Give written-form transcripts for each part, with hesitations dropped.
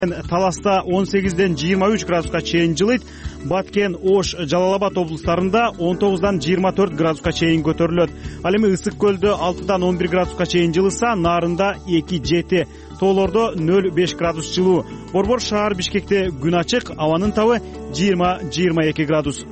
Таласта 18-ден 23 градуска чейин жылыйт. Баткен, Ош, Жалал-Абад облустарында 19-дан 24 градуска чейин көтөрүлөт. Ал эми Ысык көлдө 6-дан 11 градуска чейин жылыса, Нарында 2-7, тоолордо 0-5 градус жылуу. Борбор шаар Бишкекте күн ачык, абанын табы 20-22 градус.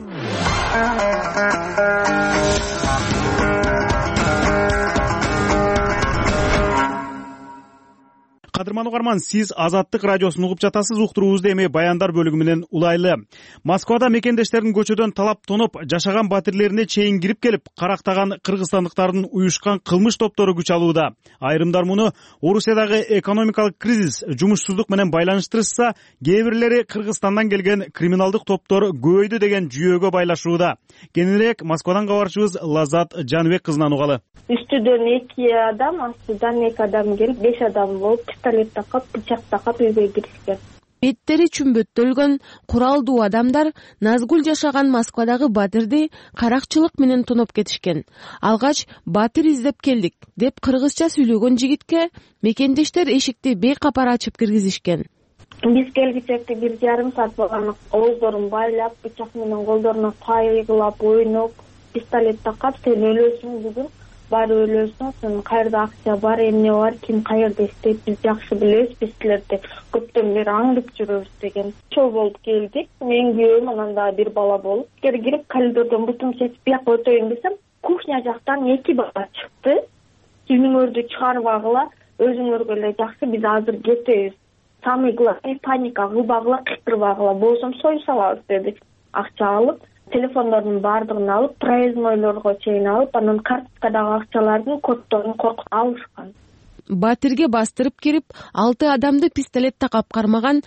Кадырман угарман, сиз Азаттык радиосун угуп жатасыз. Уктуруубузду эми баяндар бөлүгү менен улайлы. Москвада мекендештердин көчөдөн талап тоноп, жашаган батирлерине чейин кирип келип, карактаган кыргызстандыктардын уюшкан кылмыш топтору күч алууда. Айрымдар муну Орусиядагы экономикалык кризис, жумушсуздук менен байланыштырышса, кээ бирлери Кыргызстандан келген криминалдык топтор көбөйдү деген жүйөгө байлашууда. Кененирээк Москвадан кабарчыбыз Лаззат Жаныбек кызынан угалы. Үстүдөн 2 адам, астыдан 2 адам келип, 5 адам болуп, пистолет такап, бычак такап үйгө киришкен. Беттери чүмбөттөлгөн куралдуу адамдар Назгүл жашаган Москвадагы батирди каракчылык менен тоноп кетишкен. Алгач батир издеп келдик деп кыргызча сүйлөгөн жигитке мекендештер эшикти бейкапар ачып киргизишкен. Биз келгичекте 1,5 саат болгон, ооздорун байлап, бычак менен колдоруна пайгылап, ойноп, пистолет такап, сен өлөсүң бүгүн, бар өлөсүң, сен каерде акча бар, эмне бар, ким каерде иштейт, биз жакшы билебиз, биз силерди көптөн бери аңдып жүрөбүз деген. Чоо болуп келдик. Мен күйөөм, анан да бир бала болуп, кирип коридордон бутум чечип бияка өтөйүн десем, кухня жактан 2 бала чыкты. Үнүңөрдү чыгарбагыла, өзүңөргө эле жакшы, биз азыр кетебиз. Самыйгыла, паника кылбагыла, кыйкырбагыла, болсом сой салабыз деди. Акча алып, телефондордун баардыгын алып, проезднойлорго чейин алып, анан карточкадагы акчалардын коддорун коркуп алышкан. Батирге бастырып кирип, 6 адамды пистолет такап кармаган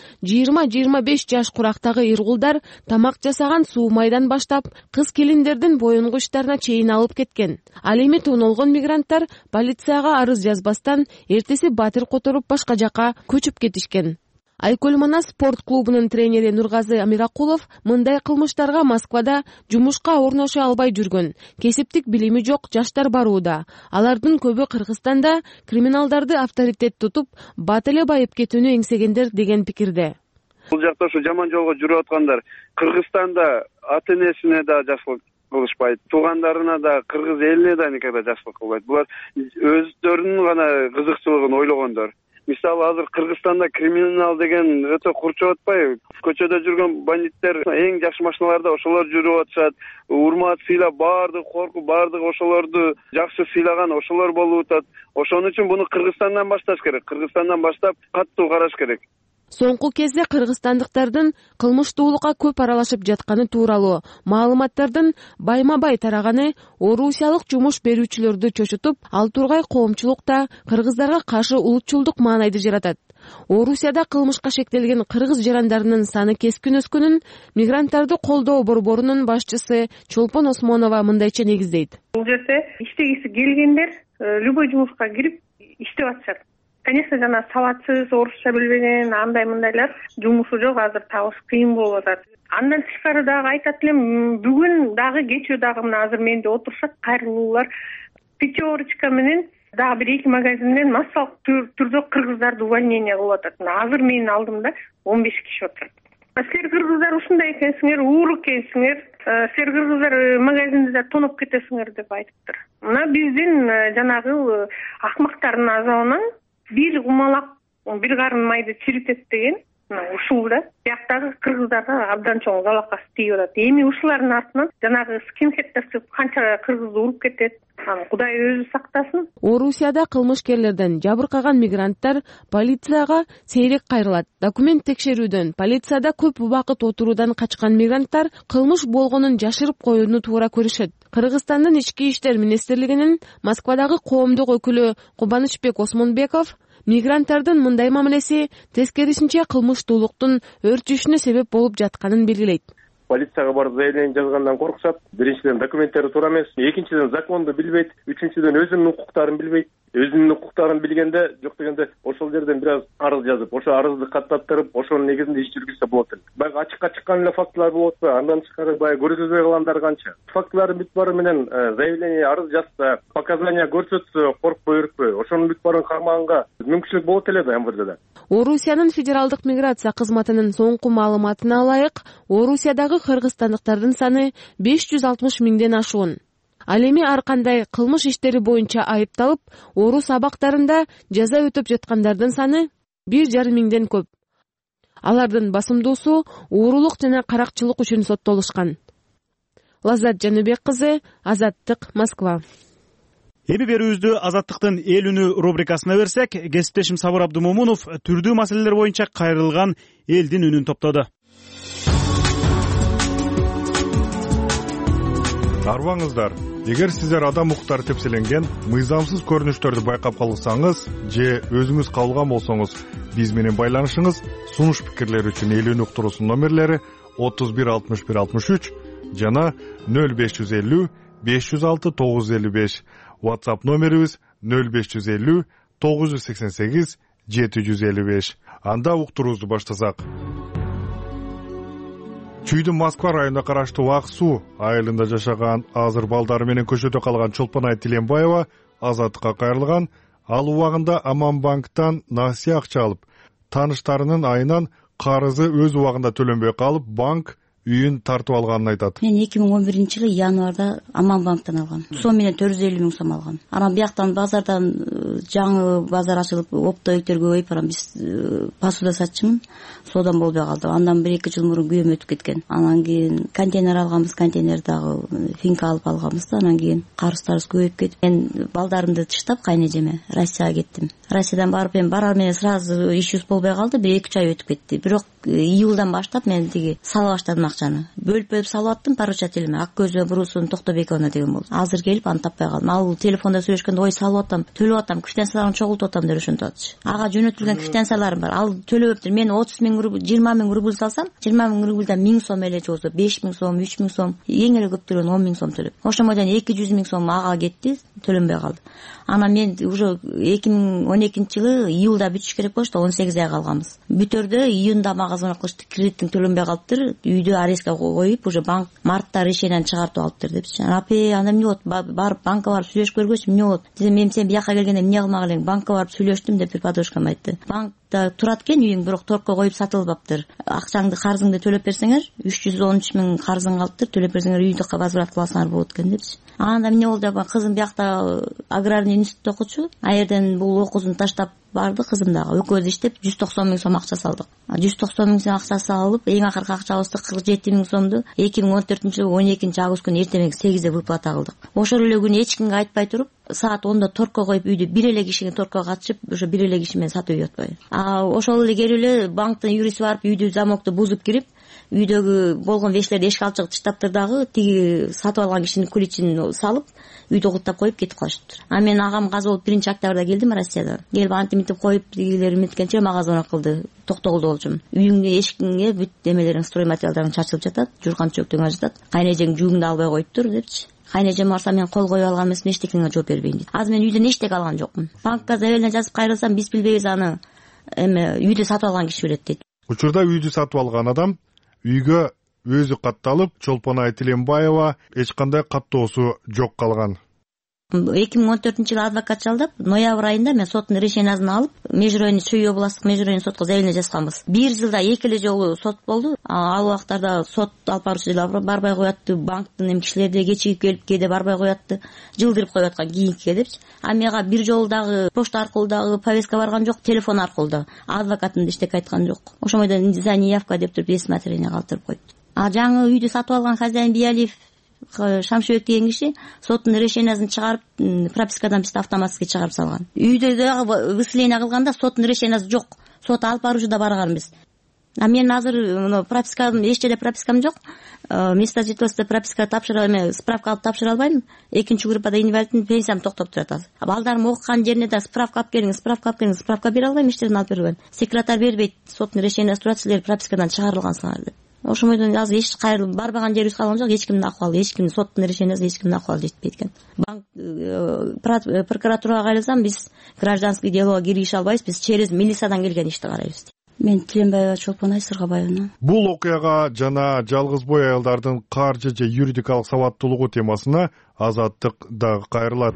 20-25 жаш курактагы иргулдар тамак жасаган суу майдан баштап, кыз келиндердин боюнгу иштарына чейин алып кеткен. Ал эми тоноолгон мигранттар полицияга арыз жазбастан эртеси батир которуп башка жака көчүп кетишкен. Айкөл-Манас спорт клубунун тренери Нургазы Амиракулов мындай кылмыштарга Москвада жумушка орноша албай жүргөн, кесиптик билими жок жаштар барууда. Алардын көбү Кыргызстанда криминалдарды авторитет тутуп, бат эле байып кетүүнү эңсегендер деген пикирде. Бул жакта ушу жаман жолго жүрүп аткандар Кыргызстанда ата-энесине да жакшылык кылышпайт, туугандарына да, кыргыз элине да никогда жакшылык кылбайт. Булар өздөрүнүн гана кызыкчылыгын ойлогондор. Мисалы азыр Кыргызстанда криминал деген өтө курчуп атпайбы? Көчөдө жүргөн бандиттер эң жакшы машиналарда ошолор жүрүп атышат. Урмат, сыйлап, баардык коркуп, баардык ошолорду жакшы сыйлаган ошолор болуп атат. Ошон үчүн буну Кыргызстандан башташ керек. Кыргызстандан баштап каттуу караш керек. Соңку кезде кыргызстандыктардын кылмыштуулукка көп аралашып жатканы тууралуу маалыматтардын байма-бай тараганы орусиялык жумуш берүүчүлөрдү чочутуп, ал тургай коомчулукта кыргыздарга каршы улутчулдук маанайды жаратат. Орусияда кылмышка шектелген кыргыз жарандарынын саны кескин өскөнүн мигранттарды колдоо борборунун башчысы Чолпон Осмонова мындайча негиздейт. Бул жерде иштегиси келгендер любой жумушка кирип иштеп атышат. Конечно, жана сабатсыз, орусча билбеген, андай-мындайлар жумушу жок, азыр табыш кыйын болуп атат. Андан тышкары дагы айтат элем, бүгүн дагы кечээ дагы мына азыр менде отурушат кайрылуулар. Пятерочка менен дагы 1-2 магазинден массалык түрдө кыргыздарды увольнение кылып атат. Азыр менин алдымда 15 киши отурат. Силер кыргыздар ушундай экенсиңер, уур экенсиңер, силер кыргыздар магазинде тоноп кетесиңер деп айтыптыр. Мына биздин жанагы акмактардын азабынан бир кумалак, бир карын майды чиритет деген ушул да бияктагы кыргыздарга абдан чоң залакасы тийип атат. Эми ушулардын артынан жанагы скинхеддер чыгып канча кыргызды уруп кетет. Кудай өзү сактасын. Орусияда кылмышкерлерден жабыркаган мигранттар полицияга сейрек кайрылат. Документ текшерүүдөн, полицияда көп убакыт отуруудан качкан мигранттар кылмыш болгонун жашырып коюуну туура көрүшөт. Кыргызстандын ички иштер министрлигинин Москвадагы коомдук өкүлү Кубанычбек Осмонбеков мигранттардын мындай мамилеси тескерисинче кылмыштуулуктун өрчүшүнө себеп болуп жатканын белгилейт. Полицияга барып заявление жазгандан коркушат. Биринчиден документтери туура эмес, экинчиден законду билбейт, үчүнчүдөн өзүнүн укуктарын билбейт. өзүнүн укуктарын билгенде жок дегенде ошол жерден бир аз арыз жазып, ошо арызды каттаттырып, ошонун негизинде иш жүргүзсө болот эле. Баягы ачыкка чыккан эле фактылар болуп атпайбы? Андан тышкары баягы көрсөтпөй калгандар канча? Фактылардын бүт баары менен заявление, арыз жазса, показания көрсөтсө, коркпой өрүкпөй, ошонун бүт баарын кармаганга мүмкүнчүлүк болот эле да МВДда. Орусиянын федералдык миграция кызматынын соңку маалыматына ылайык, Орусиядагы кыргызстандыктардын саны 560 миңден ашуун. Ал эми ар кандай кылмыш иштери боюнча айыпталып, орус абактарында жаза өтөп жаткандардын саны 1,5 миңден көп. Алардын басымдуусу уурулук жана каракчылык үчүн соттолушкан. Лаззат Жаныбек кызы, Азаттык, Москва. Эми берүүбүздү Азаттыктын эл үнү рубрикасына берсек, кесиптешим Сабыр Абдымомунов түрдүү маселелер боюнча кайрылган элдин үнүн топтоду. Арбаңыздар, эгер сиздер адам укуктары тепселенген, мыйзамсыз көрүнүштөрдү байкап калсаңыз же өзүңүз кабылган болсоңуз, биз менен байланышыңыз. Сунуш пикирлер үчүн эл үнү уктуруусунун номерлери 31 61 63 жана 0550 506 955. WhatsApp номерибиз 0550 988 755. Анда уктуруубузду баштасак. Чүйдүн Москва районуна караштуу Ак Суу айылында жашаган азыр балдары менен көчөдө калган Чолпонай Тиленбаева Азаттыкка кайрылган. Ал убагында Аманбанктан насыя акча алып, тааныштарынын айынан карызы өз убагында төлөнбөй калып, банк үйүн тартып алганын айтат. Мен 2011-жылы январда Аманбанктан алгам. Сом менен 450 миң сом алгам. Анан бияктан базардан жаңы базар ачылып, оптовиктер көбөйүп, анан биз посуда сатчымын. Содан болбой калды. Андан 1-2 жыл мурун күйөөм өтүп кеткен. Анан кийин контейнер алганбыз, контейнердагы финка алып алганбыз да, анан кийин карыздарыбыз көбөйүп кетип, мен балдарымды тыштап кайнежеме Россияга кеттим. Россиядан барып эми барар менен сразу иш жүз болбой калды. 1-2 ай өтүп кетти. Бирок июлдан баштап мен тиги сала баштадым акчаны. Бөлүп салып аттым поручателиме. Ак көзү Бурусун Токтобековна деген болду. Азыр келип аны таппай калдым. Ал телефонда сүйлөшкөндө ой салып атам, төлөп атам, квитанцияларын чогултуп атам деп ошентип атчы. Ага жөнөтүлгөн квитанцияларым бар. Ал төлөбөптүр. Мен 30 миң рубль, 20 миң рубль салсам, 20 миң рубльдан 1000 сом эле жолсо, 5 миң сом, 3 миң сом, эң эле көп төлөгөн 10 миң сом төлөп. Ошомойдон 200 миң сом ага кетти, төлөнбөй калды. Анан мен уже 2012-жылы июлда бүтүш керек болчу, 18 ай калганбыз. Бүтөрдө июнда мага звонок кылышты, кредиттин төлөнбөй калыптыр, үйдө арестке коюп, уже банк мартта решениени чыгартып алыптыр депчи. Апе, анда эмне болот? Барып банкка барып сүйлөшүп көргөчү, эмне болот? Дедим, мен сен бияка келгенде эмне кылмак элең? Банкка барып сүйлөштүм деп бир подружкам айтты. Банкта турат экен үйүң, бирок торкко коюп сатылбаптыр. Акчаңды, карызыңды төлөп берсеңер, 313 миң карызың калыптыр, төлөп берсеңер үйдү возврат кыласыңар болот экен депчи. Анда эмне болду деп, кызым биякта аграрный институтта окучу. А жерден бул окуусун таштап барды кызым дагы. Экөөбүз иштеп 190 миң сом акча салдык. 190 миң сом акча салып, эң акыркы акчабызды 47 миң сомду 2014-жылы 12-август күнү эртең 8-де выплата кылдык. Ошол эле күнү эч кимге айтпай туруп, саат 10-да торкко коюп үйдө бир эле кишиге торкко катышып, ошо бир эле киши менен сатып үйүп атпайбы. Ошол эле келип эле банктын юристи барып үйдү замокту бузуп кирип, үйдөгү болгон вещтерди эшикке алып чыгып таштаптыр дагы, тиги сатып алган кишинин ключин салып, үйдө куттап коюп кетип калышыптыр. А мен агам газ болуп 1-октябрда келдим Россиядан. Келип антимитип коюп, тигилер меткенче мага звонок кылды. Токтогулда болчумун. Үйүңдө эшигиңе бүт немелериң, строй материалдарың чачылып жатат, журкан чөктөгүң жатат. Кайнежең жууңду албай коюптур депчи. Кайнежем барса мен кол коюп алган эмесмин, эчтекеңе жооп бербейм дейт. Азыр мен үйдөн эчтеке алган жокмун. Банкка заявление жазып кайрылсам, биз билбейбиз, аны эме үйдү сатып алган киши билет дейт. Учурда үйдү сатып алган адам үйгө өзү катталып, Чолпонай Тиленбаева эч кандай каттоосу жок калган. 2014-жылы адвокат жалдап, ноябрь айында мен соттун решениясын алып, межрайонный Чүй областтык межрайонный сотко заявление жазганбыз. 1 жылда 2 эле жолу сот болду. Ал убактарда сот алып баруучулар барбай коятты, банктын эм кишилери да кечигип келип, кээде барбай коятты, жылдырып коюп аткан кийинкиге депчи. А мага бир жолу дагы почта аркылуу дагы повестка барган жок, телефон аркылуу да. Адвокатым да эчтеке айткан жок. Ошомойдон за неявка деп туруп эс материалына калтырып коюпту. Жаңы үйдү сатып алган хозяин Биялиев Шамшыбек деген киши соттун решениясын чыгарып, пропискадан бизди автоматически чыгарып салган. Үйдө дагы выселение кылганда соттун решениясы жок. Сот алып баруучу да барганбыз. А мен азыр пропискам, эч жерде пропискам жок. Место жительства прописка тапшыра эме, справка алып тапшыра албайм. Экинчи группада инвалидтин пенсиям токтоп турат азыр. Балдарым окуган жерине да справка алып келиңиз, справка бере албайм, эч жерден алып бербейм. Секретарь бербейт, соттун решениясы турат, силер пропискадан чыгарылгансыңар деп. ошондон азыр эч кайры барбаган жерибиз калган жок. Эч кимдин акыбалы, эч кимдин соттун решениясы, эч кимдин акыбалы жетпейт экен. Банк прокуратурага кайласам, биз гражданский делого киргише албайбыз, биз через милициядан келген ишти карайбыз. Мен Тиленбаева Чолпон Айсыргабаевна. Бул окуяга жана жалгыз бой аялдардын каржы же юридикалык сабаттуулугу темасына Азаттык дагы кайрылат.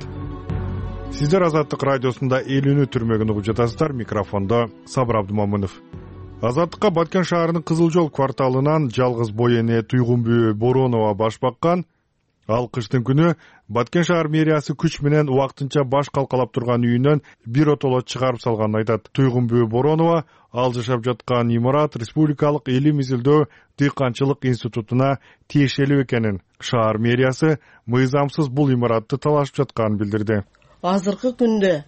Сиздер Азаттык радиосунда Элүүнү түрмөгүн угуп жатасыздар. Микрофондо Сабыр Абдымамынов. Азаттыкка Баткен шаарынын Кызыл Жол кварталынан жалгыз бой эне Туйгунбү Боронова баш баккан. Ал кыштын күнү Баткен шаар мэриясы күч менен убактынча баш калкалап турган үйүнөн бир отолот чыгарып салганын айтат. Туйгунбү Боронова ал жашап жаткан имарат республикалык илим изилдөө дыйканчылык институтуна тиешелүү экенин, шаар мэриясы мыйзамсыз бул имаратты талашып жатканын билдирди. Азыркы күндө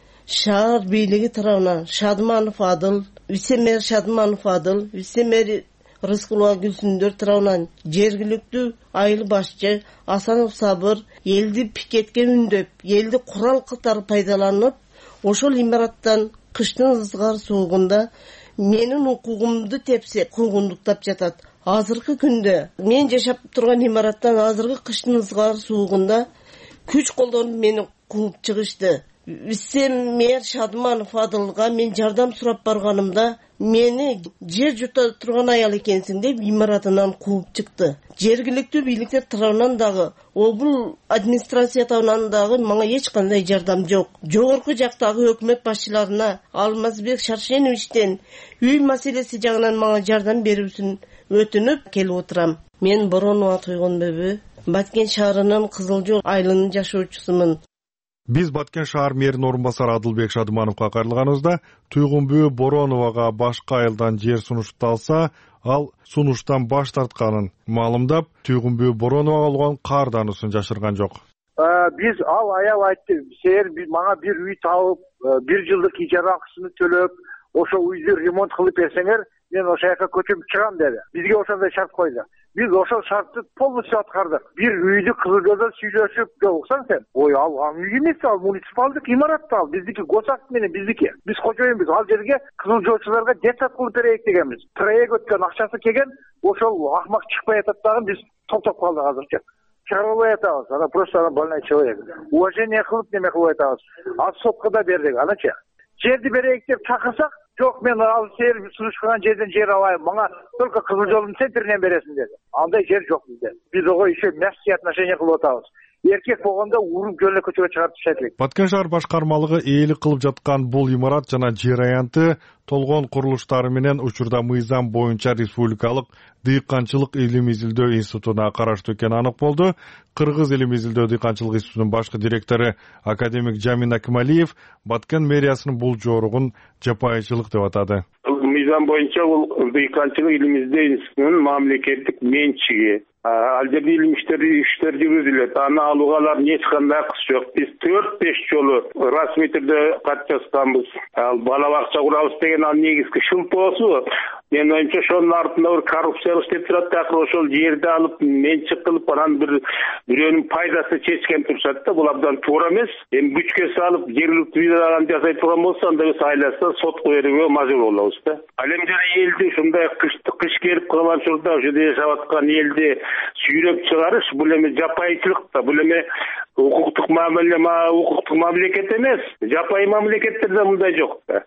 шаар бийлиги тарабынан Шадманов Адыл, вице-мэр Шадманов Адыл, вице-мэр Рыскулова Гүлсүндөр тарабынан жергиликтүү айыл башчы Асанов Сабыр элди пикетке үндөп, элди курал катары пайдаланып, ошол имараттан кыштын ызгар суугунда менин укугумду тепсе куугундуктап жатат. Азыркы күндө мен жашап турган имараттан азыркы кыштын ызгар суугунда күч колдонуп мени кууп чыгышты. Вице-мэр Шадманов Адылга мен жардам сурап барганымда мени жер жута турган аял экенсиң деп имаратынан кууп чыкты. Жергиликтүү бийликтер тарабынан дагы, облус администрация тарабынан дагы мага эч кандай жардам жок. Жогорку жактагы өкмөт башчыларына Алмазбек Шаршеновичтен үй маселеси жагынан мага жардам берүүсүн өтүнүп келип отурам. Мен Боронова Туйгунбү, Баткен шаарынын Кызыл Жол айылынын жашоочусумун. Биз Баткен шаар мэринин орун басары Адылбек Шадымановго кайрылганыбызда Туйгунбү Бороновага башка айылдан жер сунушталса, ал сунуштан баш тартканын маалымдап, Туйгунбү Бороновага алган каардаанысын жашырган жок. Биз ал аял айтты, мага бир үй табып, 1 жылдык ижара акысын төлөп, ошо үйдү ремонт кылып берсеңер, мен ошол жака көчүп чыгам деди. Бизге ошондой шарт койду. Биз ошол шартты полностью аткардык. Бир үйдү Кызыл Жолдо сүйлөшүп, уксаң сен, ой, ал үй эмес, ал муниципалдык имарат, ал биздики госакт менен биздики. Биз кожоюнбуз, ал жерге Кызыл Жолчуларга детсад кылып берейик дегенбиз. Проект өткөн, акчасы келген, ошол акмак чыкпай атат дагы, биз токтоп калдык азырча. Чыгарбай атабыз, ана просто больной человек. Уважение кылып неме кылып атабыз. Ал сотко да бердик, аначы. Жерди берейик деп чакырсак, жок, мен ал сер сунуштаган жерден жер алайын, мага только Кызыл Жолдун центринен бересиң деди. Андай жер жок бизде. Биз ого еще мягкие отношения кылып атабыз. Эркек болгондо уруп жөнө көчөгө чыгарып ташайт. Баткен шаар башкармалыгы ээлик кылып жаткан бул имарат жана жер аянты толгон курулуштары менен учурда мыйзам боюнча республикалык дыйканчылык илим изилдөө институтуна караштуу экени анык болду. Кыргыз илим изилдөө дыйканчылык институтунун башкы директору академик Жамин Акималиев Баткен мэриясынын бул жоругун жапайычылык деп атады. Мыйзам боюнча бул дыйканчылык илим изилдөө институтунун мамлекеттик менчиги. Ал жерде илим иштери жүргүзүлөт. Аны алууга эч кандай акысы жок. Биз 4-5 жолу расмий түрдө кат жазганбыз. Ал бала бакча курабыз деген ал негизги шылтоосу. Мен оюмча ошонун артында бир коррупциялык иштеп турат, акыры ошол жерди алып менчик кылып, анан бирөөнүн пайдасы чечкен турушат да. Бул абдан туура эмес. Эми күчкө салып жергиликтүү бирөөнү жасай турган болсо, анда биз айласа сотко берүүгө мажбур болобуз да. Ал эми жана элди ушундай кыш келип калган учурда ошо жерде жашап аткан элди сүйрөп чыгарыш, бул эми жапайычылык да, бул эми укуктук мамлекет эмес. Жапайы мамлекеттерде мындай жок да.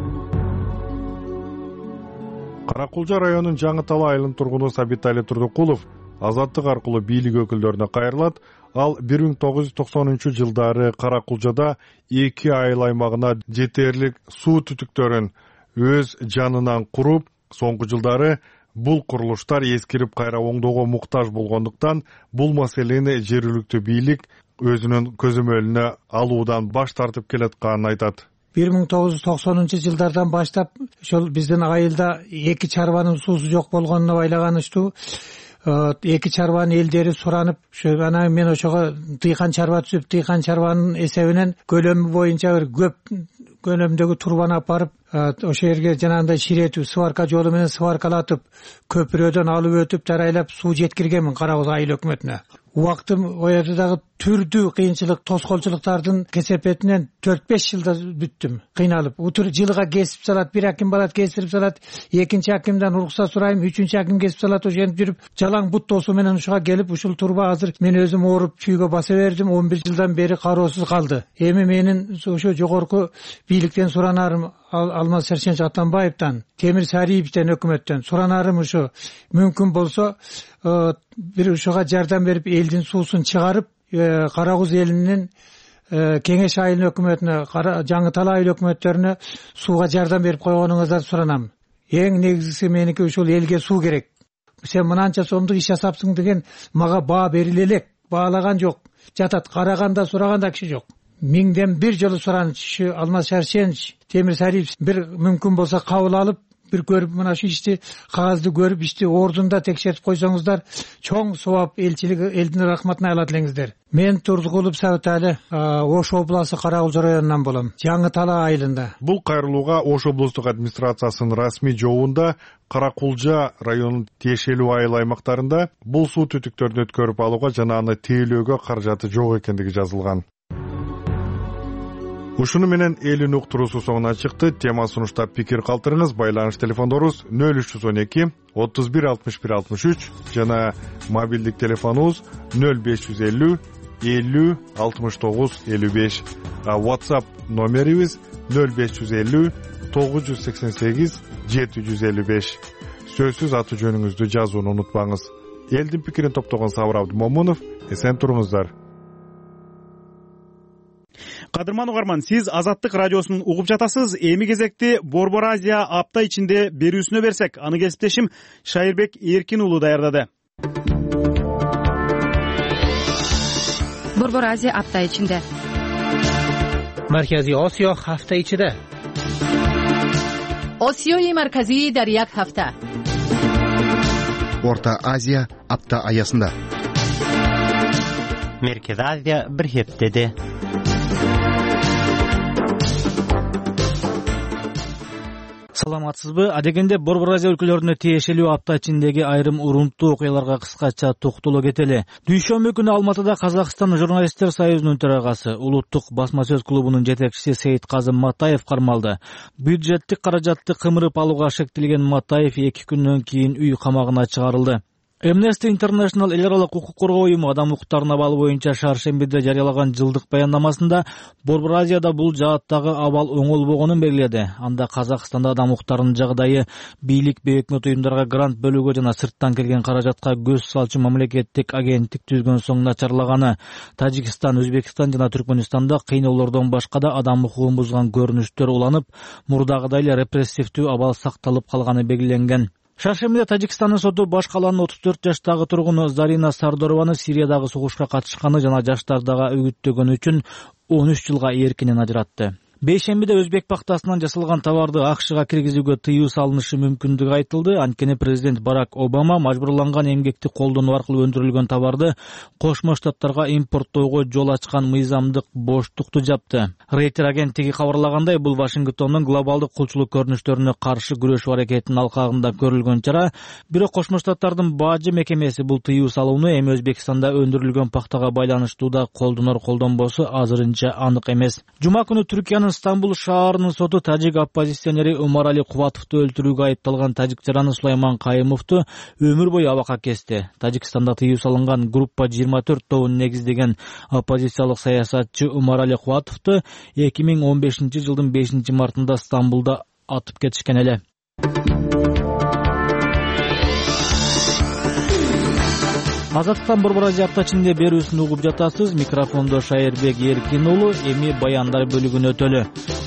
Каракулжа районунун Жаңы Тала айылынын тургуну Сабитали Турдукулов Азаттык аркылуу бийлик өкүлдөрүнө кайрылат. Ал 1990-жылдары Каракулжада 2 айыл аймагына жетерлик суу түтүктөрүн өз жанынан куруп, соңку жылдары бул курулуштар эскирип кайра оңдоого муктаж болгондуктан бул маселени жергиликтүү бийлик өзүнүн көзөмөлүнө алуудан баш тартып келатканын айтат. 1990-жылдардан баштап ошол биздин айылда 2 чарбанын суусу жок болгонуна байлаганычтуу 2 чарбанын элдери суранып, анан мен ошого дыйкан чарба түзүп, дыйкан чарбанын эсебинен көлөмү боюнча бир көп көлөмдөгү турбаны алып барып, ошол жерге жанагындай ширетип, сварка жолу менен сваркалатып, көпүрөдөн алып өтүп, жарайлап суу жеткиргенмин Каракулжа айыл өкмөтүнө. убактым оерде дагы түрдүү кыйынчылык тоскоолчулуктардын кесепетинен 4-5 жылда бүттүм кыйналып. Утур жылга кесип салат, бир аким барат кесирип салат, экинчи акимден уруксат сурайм, үчүнчү аким кесип салат, ошентип жүрүп жалаң бут досу менен ушуга келип ушул турба азыр мен өзүм ооруп чүйгө баса бердим. 11 жылдан бери кароосуз калды. Эми менин ошо жогорку бийликтен суранарым Алмаз Шаршенч Атамбаевтан, Темир Сариевичтен, өкмөттөн суранарым ушу мүмкүн болсо бир ушуга жардам берип элдин суусун чыгарып Кара Куз элинин Кеңеш айыл өкмөтүнө, жаңы Тала айыл өкмөттөрүнө сууга жардам берип койгонуңуздарды суранам. Эң негизгиси меники ушул элге суу керек. Сен мынанча сомдук иш жасапсың деген мага баа бериле элек. Баалаган жок. Жатат, караганда сураганда киши жок. 1000-ден 1 жолу сураныч Алмаз Шаршенч, Темир Сариев бир мүмкүн болсо кабыл алып, бир көрүп мына шу ишти кагазды көрүп ишти ордунда текшертип койсоңуздар, чоң сабап элчилик элдин рахматына алат элеңиздер. Мен Турдукулов Сабыталы, Ош областы Кара Куз районунан болом, жаңы Тала айылында. Бул кайрылууга Ош облустук администрациясынын расмий жообунда Кара Кулжа районунун тиешелүү айыл аймактарында бул суу түтүктөрүн өткөрүп алууга жана аны тейлөөгө каражаты жок экендиги жазылган. Ушуну менен элин уктуруусу соңуна чыкты. Тема сунуштап пикир калтырыңыз. Байланыш телефондорубуз 0312 31 61 63 жана мобилдик телефонубуз 0550 50 69 55. WhatsApp номерибиз 0550 988 755. Сөзсүз аты жөнүңүздү жазууну унутпаңыз. Элдин пикирин топтогон Сабыр Абдымомунов, эсен туруңуздар. Кадырман угарман, сиз Азаттык радиосун угуп жатасыз. Эми кезекти Борбор Азия апта ичинде берүүсүнө берсек, аны кесиптешим Шайырбек Эркин уулу даярдады. Борбор Азия апта ичинде. Маркази Осиё ҳафта ичида. Осиёи марказӣ дар як ҳафта. Орта Азия апта аясында. Меркез Азия бир ҳептеде. Саламатсызбы? Адегенде Борбор Азия өлкөлөрүнө тиешелүү апта ичиндеги айрым урунттуу окуяларга кыскача токтоло кетели. Дүйшөмбү күнү Алматыда Казакстан журналисттер союзунун төрагасы, улуттук басма сөз клубунун жетекчиси Сейитказым Матаев кармалды. Бюджеттик каражатты кымырып алууга шектелген Матаев 2 күндөн кийин үй камагына чыгарылды. Amnesty International эл аралык укук коргоо уюму адам укуктарына абалы боюнча шаршембиде жарыялаган жылдык баяндамасында Борбор Азияда бул жааттагы абал оңолбогонун белгиледи. Анда Казакстанда адам укуктарынын жагдайы бийлик өкмөт уюмдарга грант бөлүүгө жана сырттан келген каражатка көз салчу мамлекеттик агенттик түзгөн соң начарлаганы, Тажикстан, Өзбекстан жана Түркмөнстанда кыйноолордон башка да адам укугун бузган көрүнүштөр уланып, мурдагыдай эле репрессивдүү абал сакталып калганы белгиленген. Шаршембиде Тажикстандын соту баш калаанын 34 жаштагы тургуну Зарина Сардорованы Сириядагы согушка катышканы жана жаштардагы үгүттөгөнү үчүн 13 жылга эркинен ажыратты. Бейшембиде Өзбек пактасынан жасалган товарды АКШга киргизүүгө тыюу салынышы мүмкүндүгү айтылды. Анткени президент Барак Обама мажбурланган эмгекти колдонуу аркылуу өндүрүлгөн товарды Кошмо Штаттарга импорттоого жол ачкан мыйзамдык боштукту жапты. Рейтер агенттиги кабарлагандай, бул Вашингтондун глобалдык кулчулук көрүнүштөрүнө каршы күрөшүү аракетинин алкагында көрүлгөн чара. Бирок Кошмо Штаттардын бажы мекемеси бул тыюу салууну эми Өзбекстанда өндүрүлгөн пактага байланыштуу да колдонор колдонбосу азырынча анык эмес. Жума күнү Түркиянын Стамбул шаарынын соту тажик оппозиционери Умарали Кубатовду өлтүрүүгө айыпталган тажик жараны Сулайман Кайымовду өмүр бою абакка кести. Тажикстанда тыюу салынган группа 24 тобун негиздеген оппозициялык саясатчы Умарали Кубатовду 2015 жылдын 5 мартында Стамбулда атып кетишкен эле. Азаттыктан Борбор Азия апта ичинде берүүсүн угуп жатасыз. Микрофондо Шайырбек Эркин уулу. Эми баяндар бөлүгүнө өтөлү.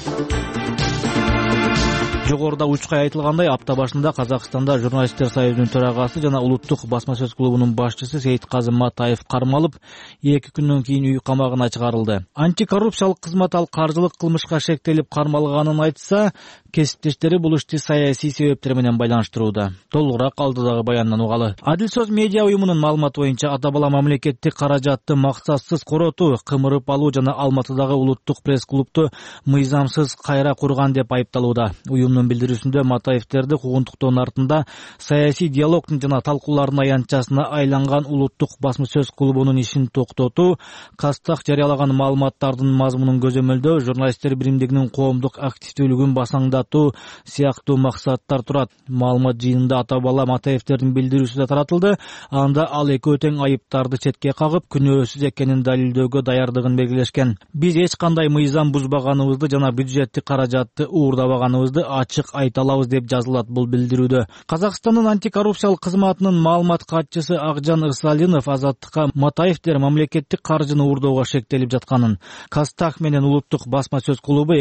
Жогоруда учкай айтылгандай, апта башында Казакстанда журналисттер союзунун төрагасы жана улуттук басма сөз клубунун башчысы Сейитказым Матаев кармалып, 2 күндөн кийин үй камагына чыгарылды. Антикоррупциялык кызмат ал каржылык кылмышка шектелип кармалганын айтса, кесиптештери бул ишти саясий себептер менен байланыштырууда. Толугураак алдыдагы баяндан угалы. Адил сөз медиа уюмунун маалыматы боюнча ата-бала мамлекеттик каражатты максатсыз коротуу, кымырып алуу жана Алматыдагы улуттук пресс-клубду мыйзамсыз кайра курган деп айыпталууда. Уюмдун клубунун билдирүүсүндө Матаевтерди куугунтуктоонун артында саясий диалогдун жана талкуулардын аянтчасына айланган улуттук басма сөз клубунун ишин токтотуу, Кастак жарыялаган маалыматтардын мазмунун көзөмөлдөө, журналисттер биримдигинин коомдук активдүүлүгүн басаңдатуу сыяктуу максаттар турат. Маалымат жыйынында ата бала Матаевтердин билдирүүсү да таратылды. Анда ал экөө тең айыптарды четке кагып, күнөөсүз экенин далилдөөгө даярдыгын белгилешкен. Биз эч кандай мыйзам бузбаганыбызды жана бюджеттик каражатты уурдабаганыбызды ачык айта алабыз деп жазылат бул билдирүүдө. Казакстандын антикоррупциялык кызматынын маалымат катчысы Акжан Ырсалинов Азаттыкка Матаевтер мамлекеттик каржыны уурдоого шектелип жатканын, Кастак менен улуттук басма сөз клубу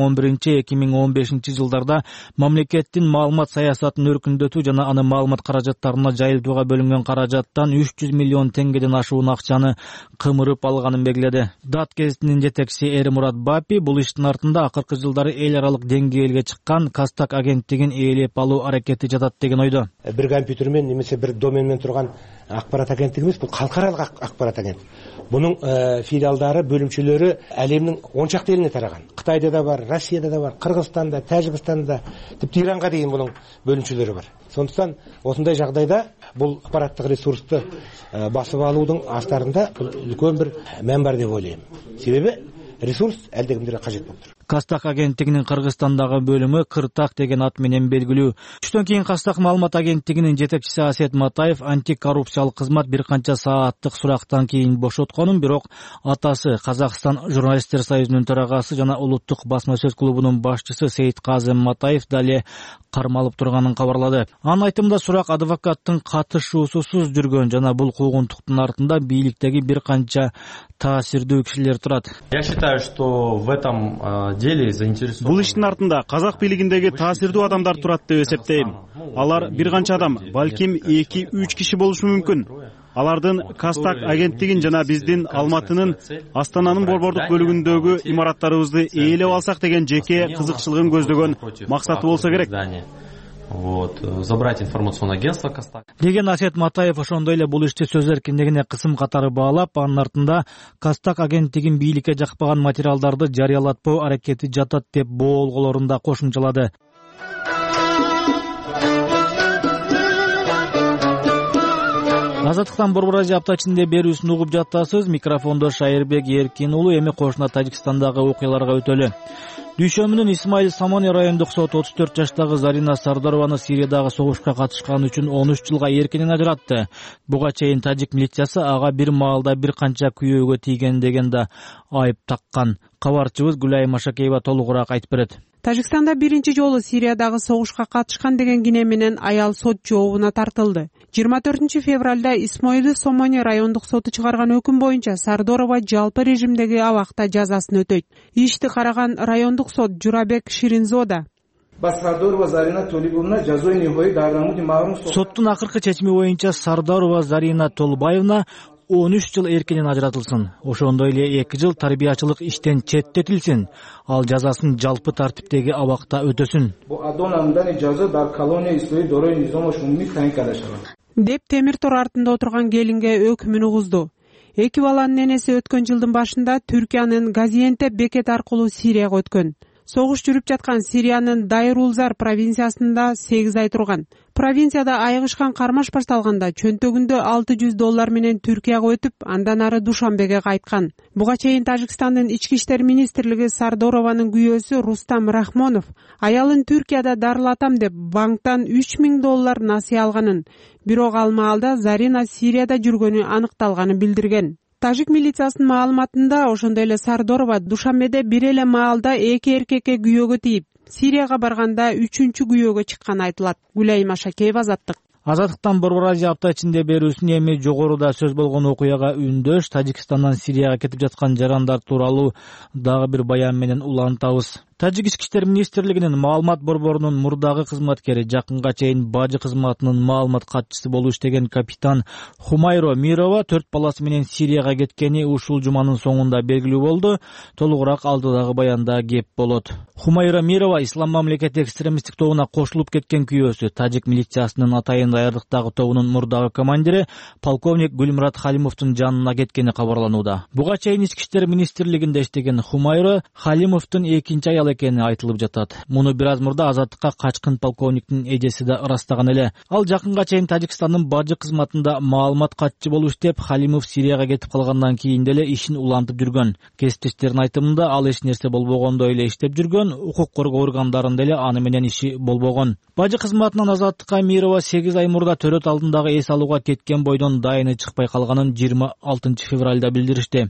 2011-2015 жылдарда мамлекеттин маалымат саясатын өркүндөтүү жана аны маалымат каражаттарына жайылтууга бөлүнгөн каражаттан 300 миллион теңгеден ашуун акчаны кымырып алганын белгиледи. Дат гезитинин жетекчиси Эрмурат Бапи бул иштин артында акыркы жылдары эл аралык деңгээлге чыккан Кастак агенттигин ээлеп алуу аракети жатат деген ойдо. Бир компьютермен немесе бир доменмен турган акпарат агенттиги эмес, бул калкаралык акпарат агенттиги. Бунун филиалдары, бөлүмчөлөрү әлемнин 10 чакты элине тараган. Кытайда да бар, Россияда да бар, Кыргызстанда, Тажикстанда, типти Иранга дейин бунун бөлүмчөлөрү бар. Сондуктан осундай жагдайда бул акпараттык ресурсту басып алуудун астарында үлкөн бир мән бар деп ойлойм. Себеби ресурс элдегимдерге кажет болуп тур. Кастак агенттигинин Кыргызстандагы бөлүмү Кыртак деген ат менен белгилүү. Түштөн кийин Кастак маалымат агенттигинин жетекчиси Асет Матаев антикоррупциялык кызмат бир канча сааттык сурактан кийин бошотконун, бирок атасы Казакстан журналисттер союзунун төрагасы жана улуттук басма сөз клубунун башчысы Сейитказым Матаев дале кармалып турганын кабарлады. Анын айтымында сурак адвокаттын катышуусусуз жүргөн жана бул куугунтуктун артында бийликтеги бир канча таасирдүү кишилер турат. Я считаю, что в этом Бул иштин артында казак бийлигиндеги таасирдүү адамдар турат деп эсептейм. Алар бир канча адам, балким 2-3 киши болушу мүмкүн. Алардын Кастак агенттигин жана биздин Алматынын Астананын борбордук бөлүгүндөгү имараттарыбызды ээлеп алсак деген жеке кызыкчылыгын көздөгөн максаты болсо керек. Забрать информационное агентство Кастак деген Асет Матаев ошондой эле бул ишти сөз эркиндигине кысым катары баалап, анын артында Кастак агенттигин бийликке жакпаган материалдарды жарыялатпоо аракети жатат деп боолголорун да кошумчалады. Азаттыктан Борбор Азия апта ичинде берүүсүн угуп жатасыз. Микрофондо Шайырбек Эркин уулу. Эми кошуна Тажикстандагы окуяларга өтөлү. Дүйшөмүнүн Исмаил Самони райондук соты 34 жаштагы Зарина Сардарованы Сириядагы согушка катышканы үчүн 13 жылга эркинен ажыратты. Буга чейин тажик милициясы ага бир маалда бир канча күйөөгө тийген деген да айып таккан. Кабарчыбыз Гүлай Машакеева толугураак айтып берет. Тажикстанда биринчи жолу Сириядагы согушка катышкан деген кине менен аял сот жообуна тартылды. 24 февралда Исмаил Самони райондук соту чыгарган өкүм боюнча Сардорова жалпы режимдеги абакта жазасын өтөйт. Ишти караган райондук сот Журабек Ширинзода соттун акыркы чечими боюнча Сардорова Зарина Толбаевна 13 жыл эркинен ажыратылсын. Ошондой эле 2 жыл тарбиячылык иштен четтетилсин. Ал жазасын жалпы тартиптеги абакта өтөсүн. Деп темир тор артында отурган келинге өкүмүн угузду. Эки баланын энеси өткөн жылдын башында Түркиянын Газиентеп бекет аркылуу Сирияга өткөн. Согуш жүрүп жаткан Сириянын Дайр-Улзар провинциясында 8 ай турган. Провинцияда айыгышкан кармаш башталганда чөнтөгүндө $600 менен Түркияга өтүп, андан ары Душанбеге кайткан. Буга чейин Тажикстандын ички иштер министрлиги Сардорованын күйөөсү Рустам Рахмонов аялын Түркияда дарылатам деп банктан $3000 насыя алганын, бирок ал маалда Зарина Сирияда жүргөнү аныкталганын билдирген. Тажик милициясынын маалыматында ошондой эле Сардорова Душанбеде бир эле маалда эки эркекке күйөөгө тийип, Сирияга барганда 3-чү күйөөгө чыкканы айтылат. Гүлай Машакеева, Азаттык. Азаттыктан Борбор Азия апта ичинде берүүсүн эми жогоруда сөз болгон окуяга үндөш Тажикстандан Сирияга кетип жаткан жарандар тууралуу дагы бир баян менен улантабыз. Тажик ички иштер министрлигинин маалымат борборунун мурдагы кызматкери, жакынга чейин бажы кызматынын маалымат катчысы болуп иштеген капитан Хумайро Мирова 4 баласы менен Сирияга кеткени ушул жуманын соңунда белгилүү болду. Толугураак алдыдагы баянда кеп болот. Хумайро Мирова Ислам мамлекети экстремисттик тобуна кошулуп кеткен күйөөсү, тажик милициясынын атайын даярдыктагы тобунун мурдагы командири полковник Гүлмурат Халимовдун жанына кеткени кабарланууда. Буга чейин ички иштер министрлигинде иштеген Хумайро Халимовдун экинчи аялы жаңылык экени айтылып жатат. Муну бир аз мурда Азаттыкка качкын полковниктин эжеси да ырастаган эле. Ал жакынга чейин Тажикстандын бажы кызматында маалымат катчы болуп иштеп, Халимов Сирияга кетип калгандан кийин деле ишин улантып жүргөн. Кесиптештердин айтымында ал эч нерсе болбогондой эле иштеп жүргөн, укук коргоо органдарында деле аны менен иши болбогон. Бажы кызматынан Азаттыкка Амирова 8 ай мурда төрөт алдындагы эс алууга кеткен бойдон дайыны чыкпай калганын 26 февралда билдиришти.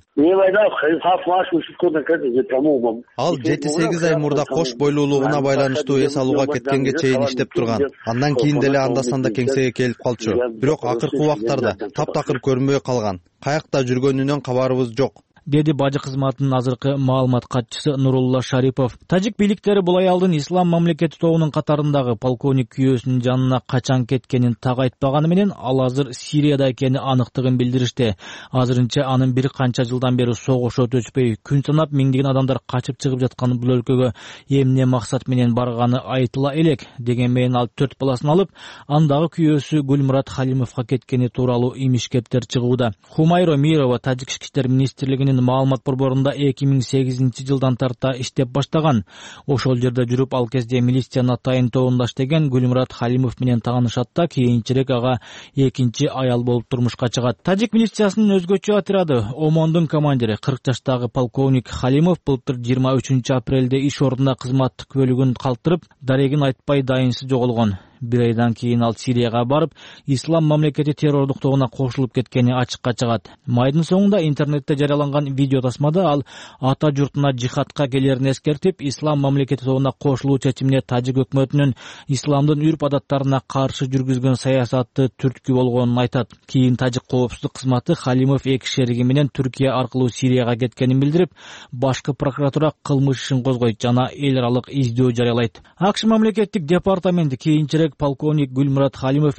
Ал 7-8 ай мурда кош бойлуулугуна байланыштуу эс алууга кеткенге чейин иштеп турган. Андан кийин деле анда-санда кеңсеге келип калчу. Бирок акыркы убактарда таптакыр көрүнбөй калган. Каякта жүргөнүнөн кабарыбыз жок, деди бажы кызматынын азыркы маалымат катчысы Нурулла Шарипов. Тажик бийликтери бул аялдын ислам мамлекети тобунун катарындагы полковник күйөөсүнүн жанына качан кеткенин так айтпаганы менен ал азыр Сирияда экени аныктыгын билдиришти. Азырынча анын бир канча жылдан бери согуш өтүшпөй күн санап миңдеген адамдар качып чыгып жаткан бул өлкөгө эмне максат менен барганы айтыла элек. Деген менен ал 4 баласын алып, андагы күйөөсү Гүлмурат Халимовго кеткени тууралуу имиш-кептер чыгууда. Хумайро Мирова Тажик ички иштер министрлигинин маалымат борборунда 2008 жылдан тарта иштеп баштаган. Ошол жерде жүрүп ал кезде милициянын атайын тобунда иштеген Гүлмурат Халимов менен таанышат да кийинчерээк ага экинчи аял болуп турмушка чыгат. Тажик милициясынын өзгөчө отряды Омондун командири 40 жаштагы полковник Халимов былтыр 23 апрелде иш ордуна кызматтык бөлүгүн калтырып, дарегин айтпай дайынсыз жоголгон. Bir aydan keyin al Siriyaga барып, ислам мамлекети террордук тобуна кошулуп кеткени ачыкка чыгат. Майдын соңунда интернетте жарыяланган видео тасмада ал ата журтуна жихадка келерин эскертип, ислам мамлекети тобуна кошулуу чечимине Тажик өкмөтүнүн исламдын үрп адаттарына каршы жүргүзгөн саясаты түрткү болгонун айтат. Кийин Тажик коопсуздук кызматы Халимов эки шериги менен Түркия аркылуу Сирияга кеткенин билдирип, башкы прокуратура кылмыш ишин козгойт жана эл аралык издөө жарыялайт. АКШ мамлекеттик департаменти кийинчерээк полковник Гүлмурат Халимов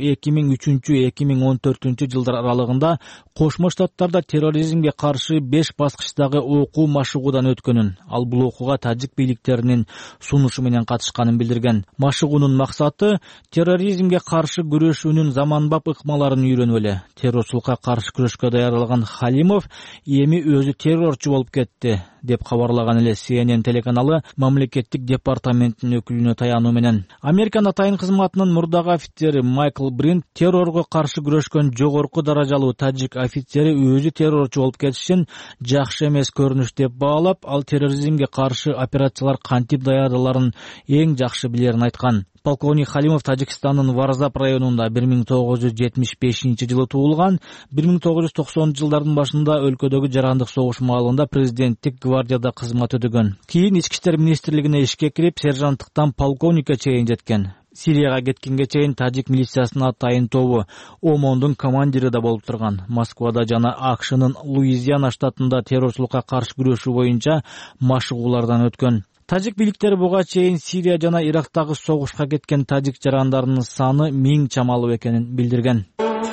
2003-2014 жылдар аралыгында Кошмо Штаттарда терроризмге каршы 5 баскычтагы окуу машыгуудан өткөнүн, ал бул окууга тажик бийликтеринин сунушу менен катышканын билдирген. Машыгуунун максаты терроризмге каршы күрөшүүнүн заманбап ыкмаларын үйрөнүү эле. Террорчулукка каршы күрөшкө даярдалган Халимов эми өзү террорчу болуп кетти, деп кабарлаган эле CNN телеканалы мамлекеттик департаменттин өкүлүнө таянуу менен. Американ атайын кызматынын мурдагы офицери Майкл Брин террорго каршы күрөшкөн жогорку даражалуу тажик офицери өзү террорчу болуп кетишин жакшы эмес көрүнүш деп баалап, ал терроризмге каршы операциялар кантип даярдаларын эң жакшы билерин айткан. Полковник Халимов Тажикстандын Варзап районунда 1975 жылы туулган. 1990 жылдардын башында өлкөдөгү жарандык согуш маалында президенттик гвардияда кызмат өтөгөн. Кийин ички иштер министрлигине ишке кирип, сержанттыктан полковникке чейин жеткен. Сирияга кеткенге чейин тажик милициясынын атайын тобу Омондун командири да болуп турган. Москвада жана АКШнын Луизиана штатында террорчулукка каршы күрөшүү боюнча машыгуулардан өткөн. Тажик бийликтери буга чейин Сирия жана Ирактагы согушка кеткен тажик жарандарынын саны 1000 чамалуу экенин билдирген.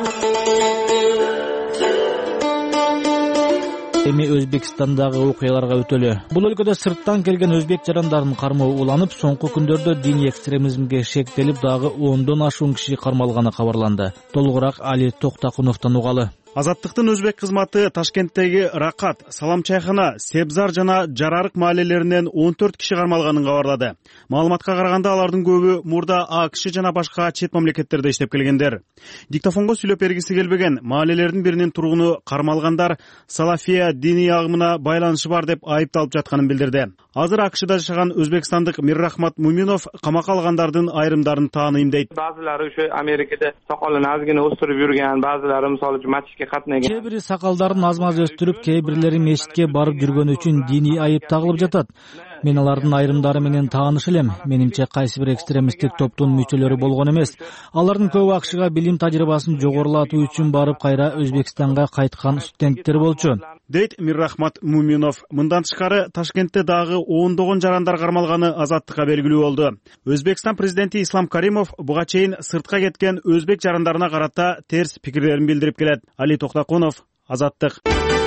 Эми Өзбекстандагы окуяларга өтөлү. Бул өлкөдө сырттан келген өзбек жарандарын кармоо уланып, соңку күндөрдө диний экстремизмге шектелип, дагы 10дон ашуун киши кармалганы кабарланды. Толугураак Али Токтакуновдон угалы. Азаттыктын өзбек кызматы Ташкенттеги Ракат, Салам чайхана, Себзар жана Жарарык маалелеринен 14 киши кармалганын кабарлады. Маалыматка караганда алардын көбү мурда АКШ жана башка чет мамлекеттерде иштеп келгендер. Диктофонго сүйлөп бергиси келбеген маалелердин биринин тургуну кармалгандар Салафия диний агымына байланышы бар деп айыпталып жатканын билдирди. Азыр АКШда жашаган өзбекстандык Миррахмат Муминов камакка алгандардын айрымдарын тааныйм дейт. Баазылары ошо Америкада сакалын азгина өстүрүп жүргөн, баазылары мисалы Кээ бири сакалдарын аз-маз өстүрүп, кээ бирлери мечитке барып жүргөн үчүн диний айып тагылып жатат. Мен алардын айрымдары менен тааныш элем. Менимче кайсы бир экстремисттик топтун мүчөлөрү болгон эмес. Алардын көбү АКШга билим тажрыйбасын жогорулатуу үчүн барып кайра Өзбекстанга кайткан студенттер болчу, дейт Миррахмат Муминов. Мындан тышкары Ташкентте дагы 10догон жарандар кармалганы азаттыкка белгилүү болду. Өзбекстан президенти Ислам Каримов буга чейин сыртка кеткен өзбек жарандарына карата терс пикирлерин билдирип келет. Али Токтакунов, Азаттык.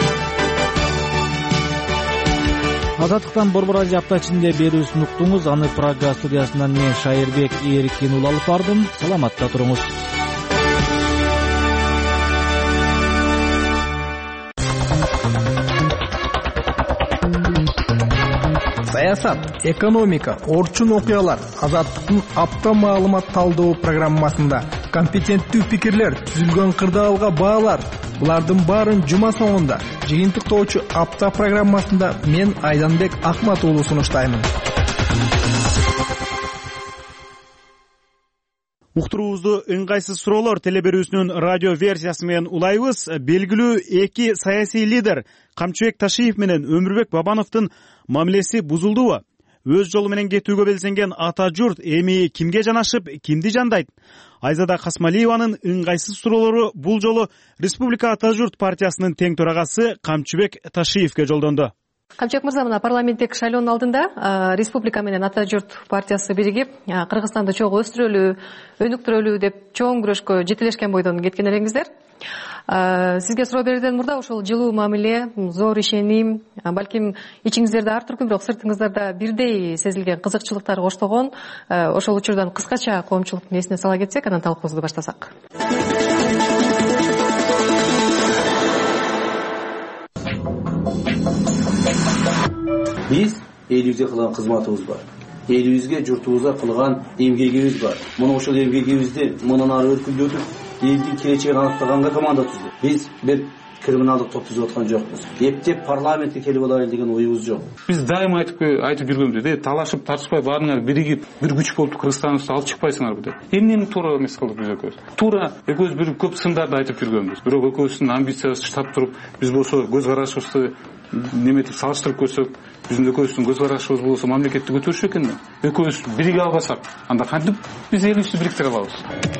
Азаттыктан Борбор Азия апта ичинде берүүсүн уктуңуз. Аны Прага студиясынан мен Шайырбек Эркин алып бардым. Саламатта туруңуз. саясат, экономика, орчун окуялар Азаттыктын апта маалымат талдоо программасында компетенттүү пикирлер, түзүлгөн кырдаалга баалар. Булардын баарын жума соңунда жыйынтыктоочу апта программасында мен Айданбек Акмат уулу сунуштаймын. Уктуруубузду ыңгайсыз суроолор телеберүүсүнүн радио версиясы менен улайбыз. Белгилүү эки саясий лидер Камчыбек Ташиев менен Өмүрбек Бабановдун мамилеси бузулдубу? Өз жолу менен кетүүгө белсенген ата журт эми кимге жанашып, кимди жандайт? Айзада Касмалиеванын ыңгайсыз суроолору бул жолу Республика ата журт партиясынын тең төрагасы Камчыбек Ташиевке жолдонду. Камчыбек мырза, мына парламенттик шайлоонун алдында Республика менен ата журт партиясы биригип Кыргызстанды чогуу өстүрөлүү, өнүктүрөлүү деп чоң күрөшкө жетелешкен бойдон кеткен элеңиздер. Сизге суроо берүүдөн мурда ошол жылуу мамиле, зор ишеним, балким ичиңиздерде ар түркүн, бирок сыртыңыздарда бирдей сезилген кызыкчылыктар коштогон ошол учурдан кыскача коомчулуктун эсине сала кетсек, анан талкуубузду баштасак. Биз элибизге кылган кызматыбыз бар. Элибизге, журтубузга кылган эмгегибиз бар. Муну ошол эмгегибизди мындан ары өркүндөтүп, элдин келечегин аныктаганга команда түздүк. Биз бир криминалдык топ түзүп аткан жокпуз. Эптеп парламентке келип алайлы деген оюбуз жок. Биз дайыма айтып жүргөнбүз, талашып, тартышпай баарыңар биригип, бир күч болуп Кыргызстанды алып чыкпайсыңар деп. Эмнени туура эмес кылдык биз экөөбүз. Туура экөөбүз бир көп сындарды айтып жүргөнбүз. Бирок экөөбүздүн амбициябыз штаб туруп, биз болсо көз карашыбызды неметип салыштырып көрсөк, биздин экөөбүздүн көз карашыбыз болсо мамлекетти көтөрүш экенди. Экөөбүз бириге албасак, анда кантип биз элибизди бириктире алабыз?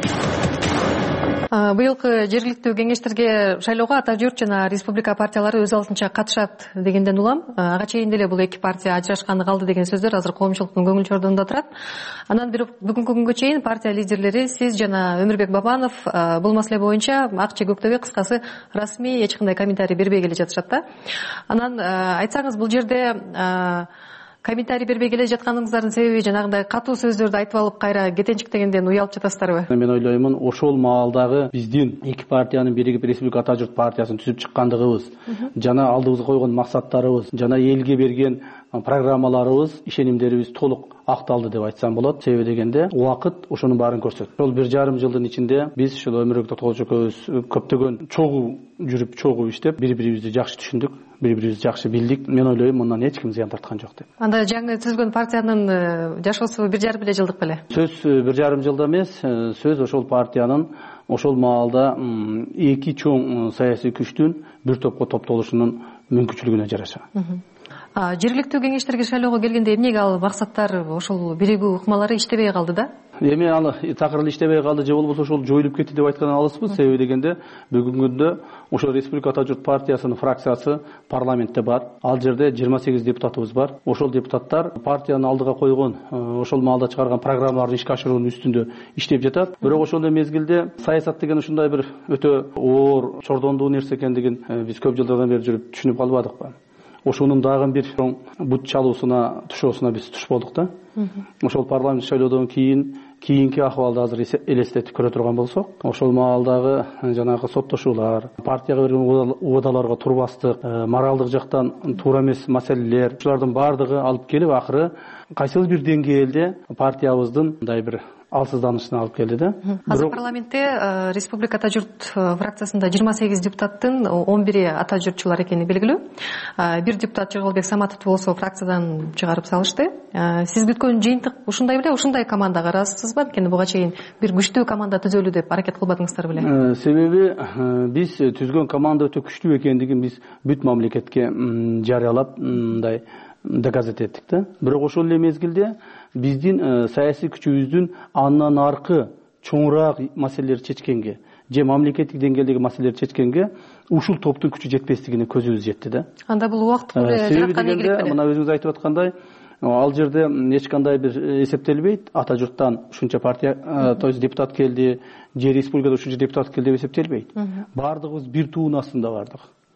Быйылкы жергиликтүү кеңештерге шайлоого ата журт жана республика партиялары өз алдынча катышат дегенден улам. Ага чейин деле бул эки партия ажырашканы калды деген сөздөр азыр коомчулуктун көңүл чордугунда турат. Анан бирок бүгүнкү күнгө чейин партия лидерлери, сиз жана Өмүрбек Бабанов бул маселе боюнча ак же көктөбөй, кыскасы расмий эч кандай комментарий бербей келе жатышат да. Анан айтсаңыз, бул жерде комментарий бербей келе жатканыңыздардын себеби жанагындай катуу сөздөрдү айтып алып кайра кетенчиктегенден уялып жатасыздарбы? Мен ойлоймун, ошол маалдагы биздин эки партиянын биригип Республика ата журт партиясын түзүп чыккандыгыбыз, жана алдыбызга койгон максаттарыбыз, жана элге берген программаларыбыз, ишенимдерибиз толук акталды деп айтсам болот. Себеби дегенде убакыт ошонун баарын көрсөттү. Ошол 1,5 жылдын ичинде биз ушул Өмүрбек Токтогулович экөөбүз көптөгөн чогуу жүрүп, чогуу иштеп, бири-бирибизди жакшы түшүндүк, бири-бирибизди жакшы билдик. Мен ойлойм, мындан эч ким зыян тарткан жок деп. Анда жаңы түзүлгөн партиянын жашоосу 1,5 эле жылдык беле? Сөз 1,5 жылда эмес, сөз ошол партиянын ошол маалда эки чоң саясий күчтүн бир топко топтолушунун мүмкүнчүлүгүнө жараша. Жергиликтүү кеңештерге шайлоого келгенде эмнеге ал максаттар, ошол биригүү ыкмалары иштебей калды да? Эми ал такыр эле иштебей калды же болбосо ошол жоюлуп кетти деп айткан алыспыз. Себеби дегенде бүгүнкү күндө ошол Республика ата журт партиясынын фракциясы парламентте бар. Ал жерде 28 депутатыбыз бар. Ошол депутаттар партиянын алдыга койгон, ошол маалда чыгарган программаларды ишке ашыруунун үстүндө иштеп жатат. Бирок ошол эле мезгилде саясат деген ушундай бир өтө оор, чордондуу нерсе экендигин биз көп жылдардан бери жүрүп түшүнүп калбадыкпы? Ошонун дагы бир бут чалуусуна, тушоосуна биз туш болдук да. Ошол парламент шайлоодон кийинки акыбалды азыр элестетип көрө турган болсок, ошол маалдагы жанагы соттошуулар, партияга берген убадаларга турбастык, моралдык жактан туура эмес маселелер, ушулардын баардыгы алып келип акыры кайсыл бир деңгээлде партиябыздын мындай бир алсызданышына алып келди да. Азыр парламентте Республика ата журт фракциясында 28 депутаттын 11-и ата журтчулар экени белгилүү. Бир депутат Жыгылбек Саматовду болсо фракциядан чыгарып салышты. Сиз бүткөн жыйынтык ушундай беле, ушундай команда карасызбы? Анткени буга чейин бир күчтүү команда түзөлүү деп аракет кылбадыңыздар беле? Себеби биз түзгөн команда өтө күчтүү экендигин биз бүт мамлекетке жарыялап мындай доказать еттик да. Бирок ошол эле мезгилде биздин саясий күчүбүздүн андан аркы чоңураак маселелерди чечкенге же мамлекеттик деңгээлдеги маселелерди чечкенге ушул топтун күчү жетпестигине көзүбүз жетти да. Анда бул убакыт жараткан ийгилик беле? Мына өзүңүз айтып аткандай, ал жерде эч кандай бир эсептелбейт. Ата журттан ушунча партия, то есть депутат келди, же республикада ушунча депутат келди деп эсептелбейт. Бардыгыбыз бир туунун астында бардык.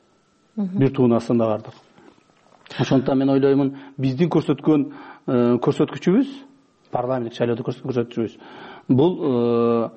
Бир туунун астында бардык. Ошондуктан мен ойлоймун, биздин көрсөткөн көрсөткүчүбүз, парламенттик шайлоодо көрсөткөн көрсөткүчүбүз бул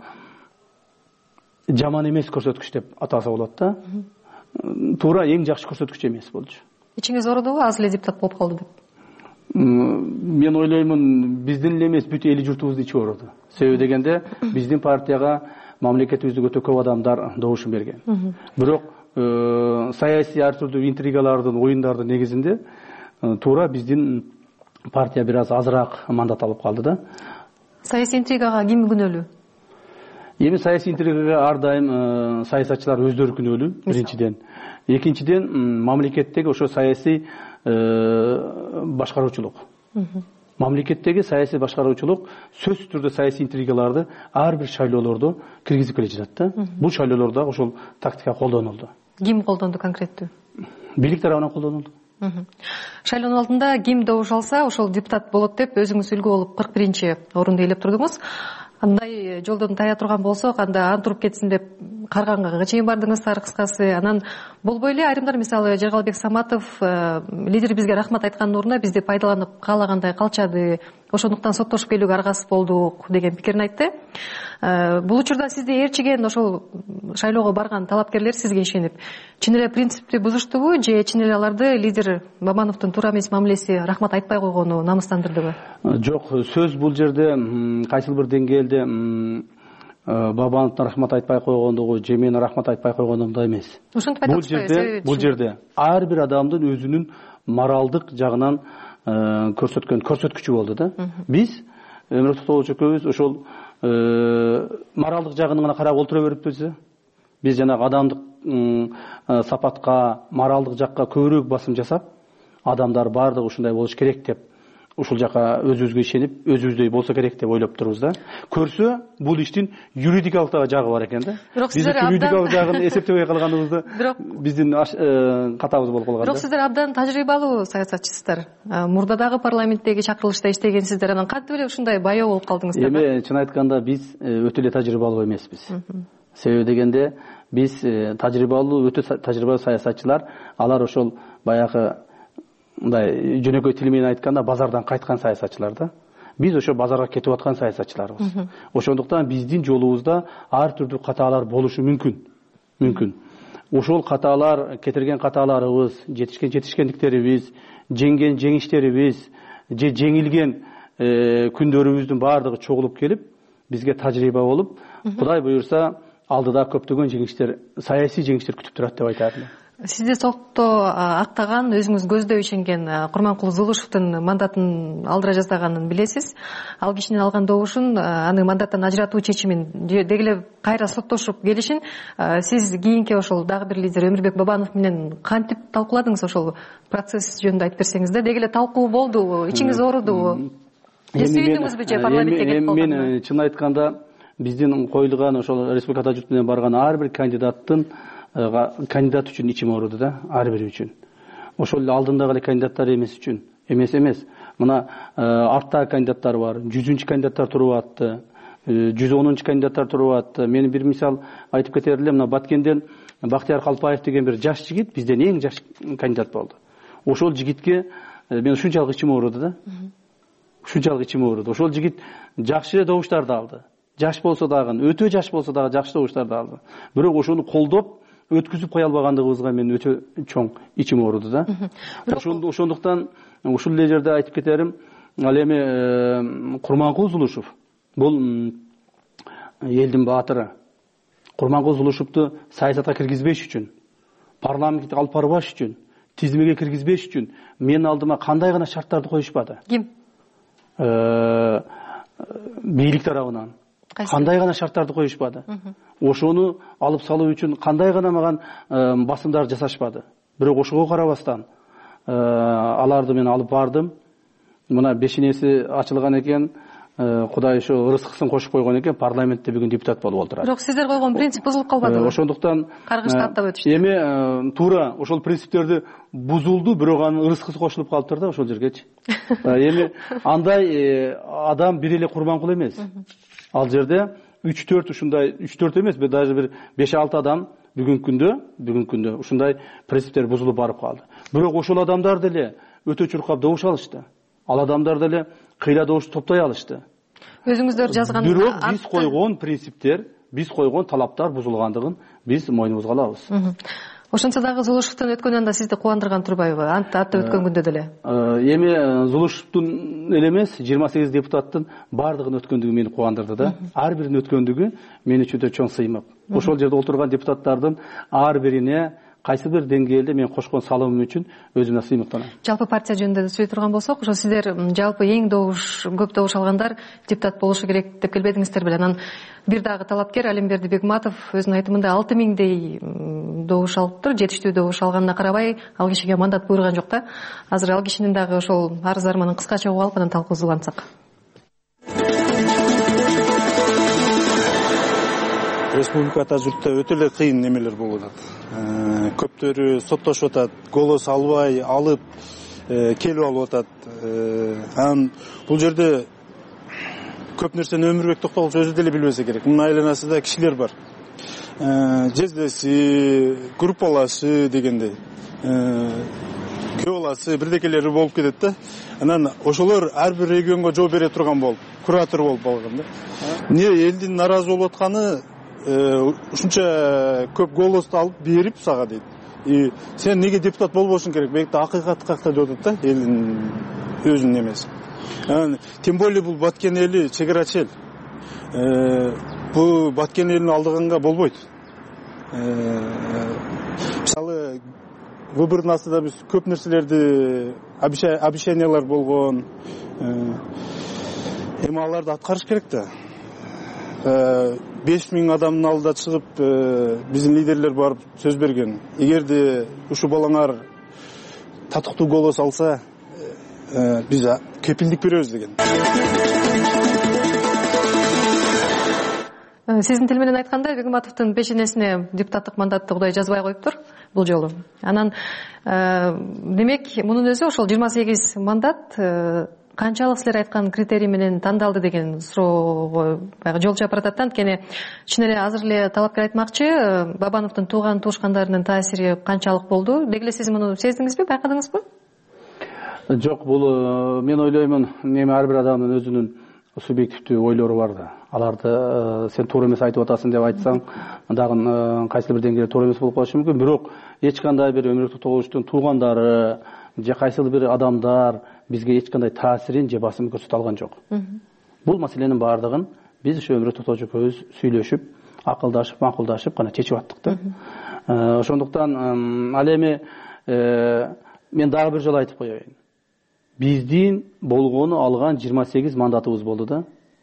жаман эмес көрсөткүч деп атаса болот да. Туура эң жакшы көрсөткүч эмес болчу. Ичиңиз оорудубу, аз эле депутат болуп калды деп? Мен ойлоймун биздин эле эмес бүт эли журтубузду ичип ооруду. Себеби дегенде биздин партияга мамлекетибизде өтө көп адамдар добушун берген. Бирок саясий ар түрдүү интригалардын, оюндардын негизинде туура биздин партия бир аз азыраак мандат алып калды да. Саясий интригага ким күнөөлүү? Эми саясий интригага ар дайым саясатчылар өздөрү күнөөлүү, биринчиден. Экинчиден, мамлекеттеги ошо саясий башкаруучулук. Мамлекеттеги саясий башкаруучулук сөзсүз түрдө саясий интригаларды ар бир шайлоолордо киргизип келе жатат да. Бул шайлоолордо ошол тактика колдонулду. Ким колдонду конкреттүү? Бийлик тарабынан колдонулду. Шайлоонун алдында ким добуш алса, ошол депутат болот деп өзүңүз үлгү болуп 41-орунду ээлеп турдуңуз. Андай жолдон тая турган болсок, анда антуруп кетсин деп Карганга чейин бардыңыздар кыскасы. Анан болбой эле айрымдар, мисалы Жергалбек Саматов лидер бизге рахмат айткандын ордуна бизди пайдаланып каалагандай калчады. Ошондуктан соттошуп келүүгө аргасыз болдук деген пикирин айтты. Бул учурда сизди ээрчиген ошол шайлоого барган талапкерлер сизге ишенип, чын эле принципти бузуштубу же чын эле аларды лидер Бабановдун туура эмес мамилеси рахмат айтпай койгону намыстандырдыбы? Жок, сөз бул жерде кайсыл бир деңгээлде Бабановдун рахмат айтпай койгондугу же мен рахмат айтпай койгондугумда эмес. Бул жерде ар бир адамдын өзүнүн моралдык жагынан көрсөткөн көрсөткүчү болду да. Биз Өмүрөк Токтогулович экөөбүз ошол моралдык жагын гана карап олтура бериппиз. Биз жанагы адамдык сапатка, моралдык жакка көбүрөөк басым жасап, адамдар баардыгы ушундай болуш керек деп, ушул жака өзүбүзгө ишенип, өзүбүздөй болсо керек деп ойлоп турбуз да. Көрсө, бул иштин юридикалык жагы бар экен да. Биздин юридикалык жагын эсептебей калганыбызды биздин катабыз болуп калган да. Бирок сиздер абдан тажрыйбалуу саясатчысыздар. Мурда дагы парламенттеги чакырылышта иштегенсиздер. Анан кантип эле ушундай баяу болуп калдыңыздар? Эми чын айтканда биз өтө эле тажрыйбалуу эмеспиз. Себеби дегенде биз тажрыйбалуу, өтө тажрыйбалуу саясатчылар, алар ошол баягы мындай жөнөкөй тил менен айтканда базардан кайткан саясатчылар да. Биз ошо базарга кетип аткан саясатчыларбыз. Ошондуктан биздин жолубузда ар түрдүү катаалар болушу мүмкүн. Ошол катаалар, кетирген катааларыбыз, жетишкендиктерибиз, жеңген жеңиштерибиз, же жеңилген күндөрүбүздүн баардыгы чогулуп келип, бизге тажрыйба болуп, Кудай буюрса, алдыда көптөгөн жеңиштер, саясий жеңиштер күтүп турат деп айтат элем. Сизди сотто актаган, өзүңүз көздөй ишенген Курманкул Зулушевдун мандатын алдыра жаздаганын билесиз. Ал кишинин алган добушун, аны мандаттан ажыратуу чечимин деги эле кайра соттошуп келишин сиз кийинки ошол дагы бир лидер Өмүрбек Бабанов менен кантип талкууладыңыз? Ошол процесс жөнүндө айтып берсеңиз да. Деги эле талкуу болдубу? Ичиңиз оорудубу? Сүйүндүңүзбү же парламентке кетип калганына? Мен чын айтканда биздин коюлган ошол республика Тажут менен барган ар бир кандидат үчүн ичим ооруду да, ар бири үчүн. Ошол эле алдындагы эле кандидаттар эмес. Мына арттагы кандидаттар бар, 100-чү кандидаттар туруп атты, 110-чу кандидаттар туруп атты. Мен бир мисал айтып кетер элем, мына Баткенден Бактияр Калпаев деген бир жаш жигит бизден эң жаш кандидат болду. Ошол жигитке мен ушунчалык ичим ооруду да. Ошол жигит жакшы добуштарды алды. Жаш болсо дагы, өтө жаш болсо дагы жакшы добуштарды алды. Бирок ошону колдоп өткүзүп кое албагандыгыбызга мен өтө чоң ичим ооруду да. Ошондуктан ушул эле жерде айтып кетерим, ал эми Курманкул Зулушев бул элдин баатыры. Курманкул Зулушевду саясатка киргизбеш үчүн, парламентке алып барбаш үчүн, тизмеге киргизбеш үчүн мен алдыма кандай гана шарттарды коюшпады? Ким? Бийлик тарабынан. Кандай гана шарттарды коюшпады? Ошону алып салуу үчүн кандай гана маган басымдар жасашпады. Бирок ошого карабастан аларды мен алып бардым. Мына бешинеси ачылган экен, Кудай ошо ырыскысын кошуп койгон экен, парламентте бүгүн депутат болуп отурат. Бирок сиздер койгон принцип бузулуп калбадыбы? Ошондуктан каргышты аттап өтүштү. Эми туура ошол принциптерди бузулду, бирок анын ырыскысы кошулуп калыптыр да ошол жергечи. Эми андай адам бир эле Курманкул эмес. Ал жерде 3-4 ушундай 3-4 эмес, даже бир 5-6 адам бүгүнкү күндө ушундай принциптер бузулуп барып калды. Бирок ошол адамдар деле өтө чуркап добуш алышты. Ал адамдар деле кыйла добуш топтой алышты. Өзүңүздөр жазган бирок биз койгон принциптер, биз койгон талаптар бузулгандыгын биз мойнубузга алабыз. ошентсе дагы Зулушевдун өткөнү анда сизди кубандырган турбайбы? Антта өткөн күндө деле. Эми Зулушевдун эле эмес, 28 депутаттын бардыгынын өткөндүгү мени кубандырды да. Ар биринин өткөндүгү мен үчүн өтө чоң сыймак. Ошол жерде отурган депутаттардын ар бирине кайсы бир деңгээлде мен кошкон салымым үчүн өзүмө сыймыктанам. Жалпы партия жөнүндө сүйлөй турган болсок, ошо сиздер жалпы эң көп добуш алгандар депутат болушу керек деп келбедиңиздер беле? Анан бир дагы талапкер Алимберди Бегматов өзүнүн айтымында 6000дей добуш алыптыр. Жетиштүү добуш алганына карабай, ал кишиге мандат буйруган жок да. Азыр ал кишинин дагы ошол арыз арманын кыскача угуп алып анан талкуусулансак. Республика ата журтта өтө эле кыйын немелер болуп атат. Көптөрү соттошуп атат, голос албай, алып келип алып атат. Анан бул жерде көп нерсени Өмүрбек Токтогулович өзү деле билбесе керек. Мунун айланасында кишилер бар. Жездеси, группалашы дегендей. Көө баласы, бирдекелери болуп кетет да. Анан ошолор ар бир регионго жооп бере турган болуп, куратор болуп калган да. Эмне элдин наразы болуп атканы ушунча көп голосду алып берип сага дейт. Сен неге депутат болбошуң керек? Бекте акыйкат какта деп атат да, элдин өзүнүн немеси. Тем более бул Баткен эли чегарачы эл. Бул Баткен элин алдыганга болбойт. Мисалы выбордун астында биз көп нерселерди обещаниялар болгон. Эми аларды аткарыш керек да. 5000 адамдын алдына чыгып биздин лидерлер барып сөз берген. Эгерде ушу балаңар татыктуу голос алса, биз кепилдик беребиз деген. Сиздин тил менен айтканда, Бегматовдун пешенесине депутаттык мандатты Кудай жазбай коюптур бул жолу. Анан демек мунун өзү ошол 28 мандат канчалык силер айткан критерий менен тандалды деген суроого баягы жол чапыр атат да. Анткени чын эле азыр эле талапкер айтмакчы, Бабановдун тууган туушкандарынын таасири канчалык болду? Деги сиз муну сездиңизби, байкадыңызбы? Жок, бул мен ойлоймун, эми ар бир адамдын өзүнүн субъективдүү ойлору бар да. Аларды сен туура эмес айтып атасың деп айтсаң, дагы кайсы бир деңгээлде туура эмес болуп калышы мүмкүн. Бирок эч кандай бир Өмүрбек Токтогуловичтун туугандары же кайсы бир адамдар бизге эч кандай таасирин же басым көрсөтө алган жок. Бул маселенин баардыгын биз ошо Өмүрбек Токтогулович экөөбүз сүйлөшүп, акылдашып, макулдашып гана чечип аттык да. Ошондуктан ал эми мен дагы бир жолу айтып коеюн. Биздин болгону алган 28 мандатыбыз болду да.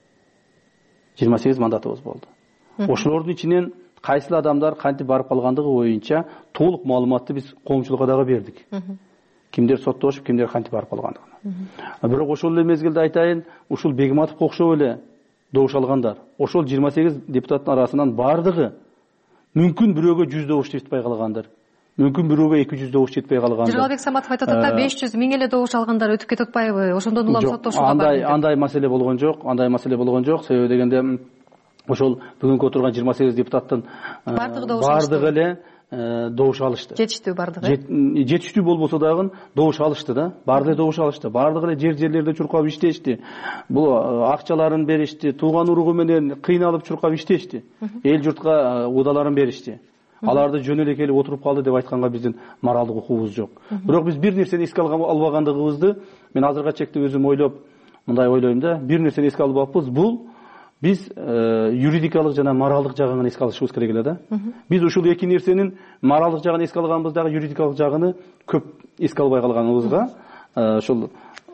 28 мандатыбыз болду. Ошолордун ичинен кайсыл адамдар кантип барып калгандыгы боюнча толук маалыматты биз коомчулукка дагы бердик. Кимдер соттошуп, кимдер кантип барып калгандыгын. Бирок ошол эле мезгилде айтайын, ушул Бегматовго окшоп эле добуш алгандар. Ошол 28 депутаттын арасынан бардыгы мүмкүн бирөөгө 100 добуш жетпей калгандыр. Мүмкүн бирөөгө 200 добуш жетпей калгандыр. Жыргалбек Саматов айтат да 500 миң эле добуш алгандар өтүп кетип атпайбы? Ошондон улам соттошууга бар. Андай маселе болгон жок, Себеби дегенде ошол бүгүнкү отурган 28 депутаттын бардыгы эле добуш алышты. Жетиштүү бардыгы. Жетиштүү болбосо дагы добуш алышты да. Бардыгы добуш алышты. Бардыгы эле жерлерде чуркап иштешти. Бул акчаларын беришти, тууган уругу менен кыйналып чуркап иштешти. Эл журтка удаларын беришти. Аларды жөн эле келип отуруп калды деп айтканга биздин моралдык укугубуз жок. Бирок биз бир нерсени эске албагандыгыбызды мен азыркыга чекте өзүм ойлоп мындай ойлойм да. Бир нерсени эске албаппыз. Бул биз юридикалык жана моралдык жагын эске алышыбыз керек эле да. Биз ушул эки нерсенин моралдык жагын эске алганбыз дагы юридикалык жагыны көп эске албай калганыбызга ошол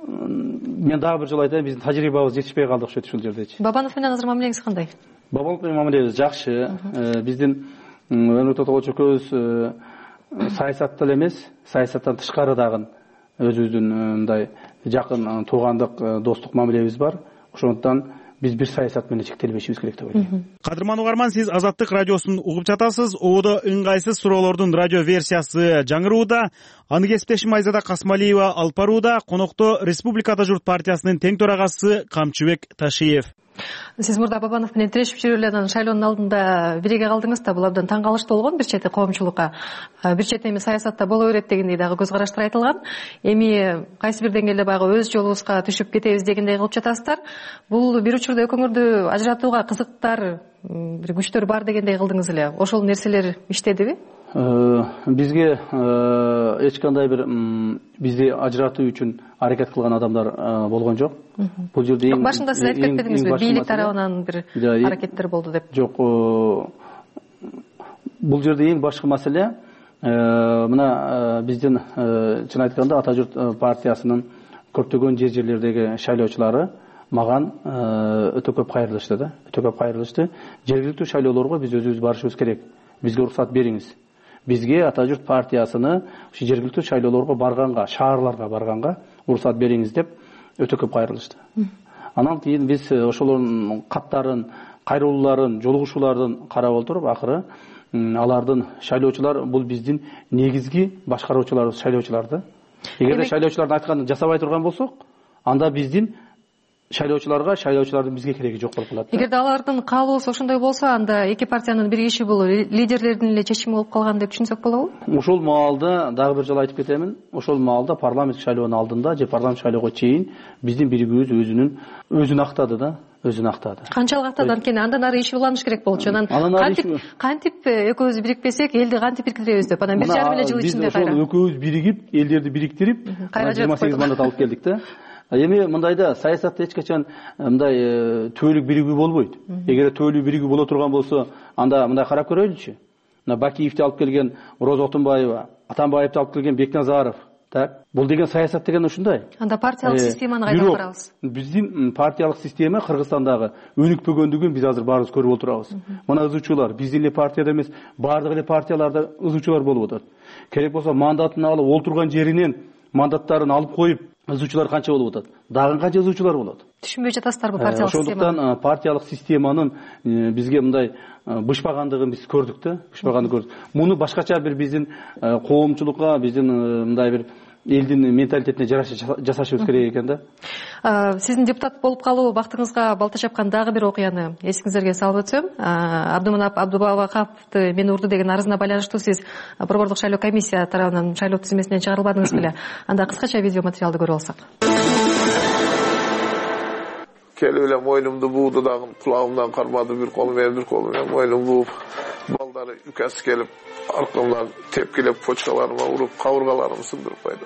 мен дагы бир жолу айтайын, биздин тажрыйбабыз жетишпей калды ошол жерлердечи. Бабанов менен азыр мамилеңиз кандай? Бабанов менен мамилебиз жакшы. Биздин Өмүрбек Токтогулович экөөбүз саясатта эле эмес, саясаттан тышкары дагы өзүбүздүн мындай жакын туугандык, достук мамилебиз бар. Ошондуктан биз бир саясат менен чектелбешибиз керек деп ойлойм. Кадырман угарман, сиз Азаттык радиосун угуп жатасыз. Ободо ыңгайсыз суроолордун радио версиясы жаңырууда. Аны кесиптешим Айзада Касмалиева алып барууда. Конокто Республика ата журт партиясынын тең төрагасы Камчыбек Ташиев. Сиз мурда Бабанов менен тирешип жүрүп эле анан шайлоонун алдында бириге калдыңыз да, бул абдан таң калыштуу болгон бир чети коомчулукка. Бир чети эми саясатта боло берет дегендей дагы көз караштар айтылган. Эми кайсы бир деңгээлде баягы өз жолубузга түшүп кетебиз дегендей кылып жатасыздар. Бул бир учурда экөөңөрдү ажыратууга кызыктар бир күчтөр бар дегендей кылдыңыз эле. Ошол нерселер иштедиби? Бизге эч кандай бир бизди ажыратуу үчүн аракет кылган адамдар болгон жок. Бул жерде башында сиз айтып кетпедиңизби, бийлик тарабынан бир аракеттер болду деп? Жок. Бул жерде эң башкы маселе мына биздин чын айтканда Ата журт партиясынын көптөгөн жерлердеги шайлоочулары маган өтө көп кайрылышты да. Өтө көп кайрылышты. Жергиликтүү шайлоолорго биз өзүбүз барышыбыз керек. Бизге уруксат бериңиз. Бизге Ата журт партиясыны ушу жергиликтүү шайлоолорго барганга, шаарларга барганга уруксат бериңиз деп өтө көп кайрылышты. Анан кийин биз ошолордун каттарын, кайрылууларын, жолугушууларын карап отуруп, акыры алардын шайлоочулар бул биздин негизги башкаруучуларыбыз, шайлоочуларды. Эгерде шайлоочулардын айтканын жасабай турган болсок, анда биздин шайлоочулардын бизге кереги жок болуп калат. Эгерде алардын каалоосу ошондой болсо, анда эки партиянын биригиши бул лидерлердин эле чечими болуп калган деп түшүнсөк болобу? Ошол маалда дагы бир жолу айтып кетемин. Ошол маалда парламент шайлоонун алдында же парламент шайлоого чейин биздин биригибиз өзүн актады да. Өзүн актады. Канчалык актады анткени андан ары иш уланыш керек болчу. Анан кантип экөөбүз бирикпесек, элди кантип бириктеребиз деп. Анан 1,5 эле жыл ичинде кайра. Биз экөөбүз биригип, элдерди бириктирип, 28 мандат алып келдик да. Эми мындайда саясатта эч качан мындай төөлүк биригүү болбойт. Эгер төөлүк биригүү боло турган болсо, анда мындай карап көрөйлүчү. Мына Бакиевди алып келген Роза Отунбаева, Атамбаевди алып келген Бекназаров. Так, бул деген саясат деген ушундай. Анда партиялык системаны кайдан барабыз? Биздин партиялык система Кыргызстандагы өнүкпөгөндүгүн биз азыр баарыбыз көрүп отурабыз. Мына ызычуулар биздин эле партияда эмес, баардык эле партияларда ызычуулар болуп атат. Керек болсо мандатын алып, олтурган жеринен мандаттарын алып коюп, ызычуулар канча болуп атат? Дагы канча ызычуулар болот? Түшүнбөй жатасыздарбы партиялык системаны? Ошондуктан партиялык системанын бизге мындай бышпагандыгын биз көрдүк да, Муну башкача бир биздин коомчулукка, биздин мындай бир элдин менталитетине жараша жасашыбыз керек экен да. Сиздин депутат болуп калуу бактыңызга балта чапкан дагы бир окуяны эсиңиздерге салып өтсөм, Абдыманап Абдубакаповду мени урду деген арызына байланыштуу сиз борбордук шайлоо комиссия тарабынан шайлоо тизмесинен чыгарылбадыңыз беле? Анда кыскача видео материалды көрүп алсак. Келип эле мойнумду бууду дагы, кулагымдан кармады, бир колу менен мойнумду бууп, балдары үкөсү келип, аркамдан тепкилеп почкаларыма уруп, кабыргаларымды сындырып койду.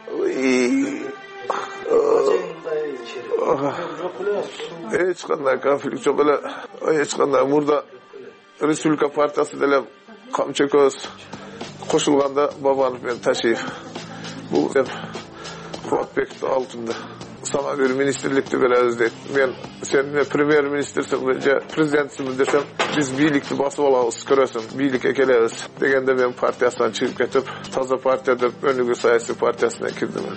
Эч кандай конфликт жок эле, эч кандай мурда Республика партиясы деле камчы көз кошулганда Бабанов менен Ташиев. Бул деп Кубатбековдун алдында сага бир министрликти беребиз дейт. Мен сен премьер-министрсиң же президентсиңби десем, биз бийликти басып алабыз, көрөсүң, бийликке келебиз дегенде мен партиясынан чыгып кетип, таза партия деп өнүгүү саясий партиясына кирдим.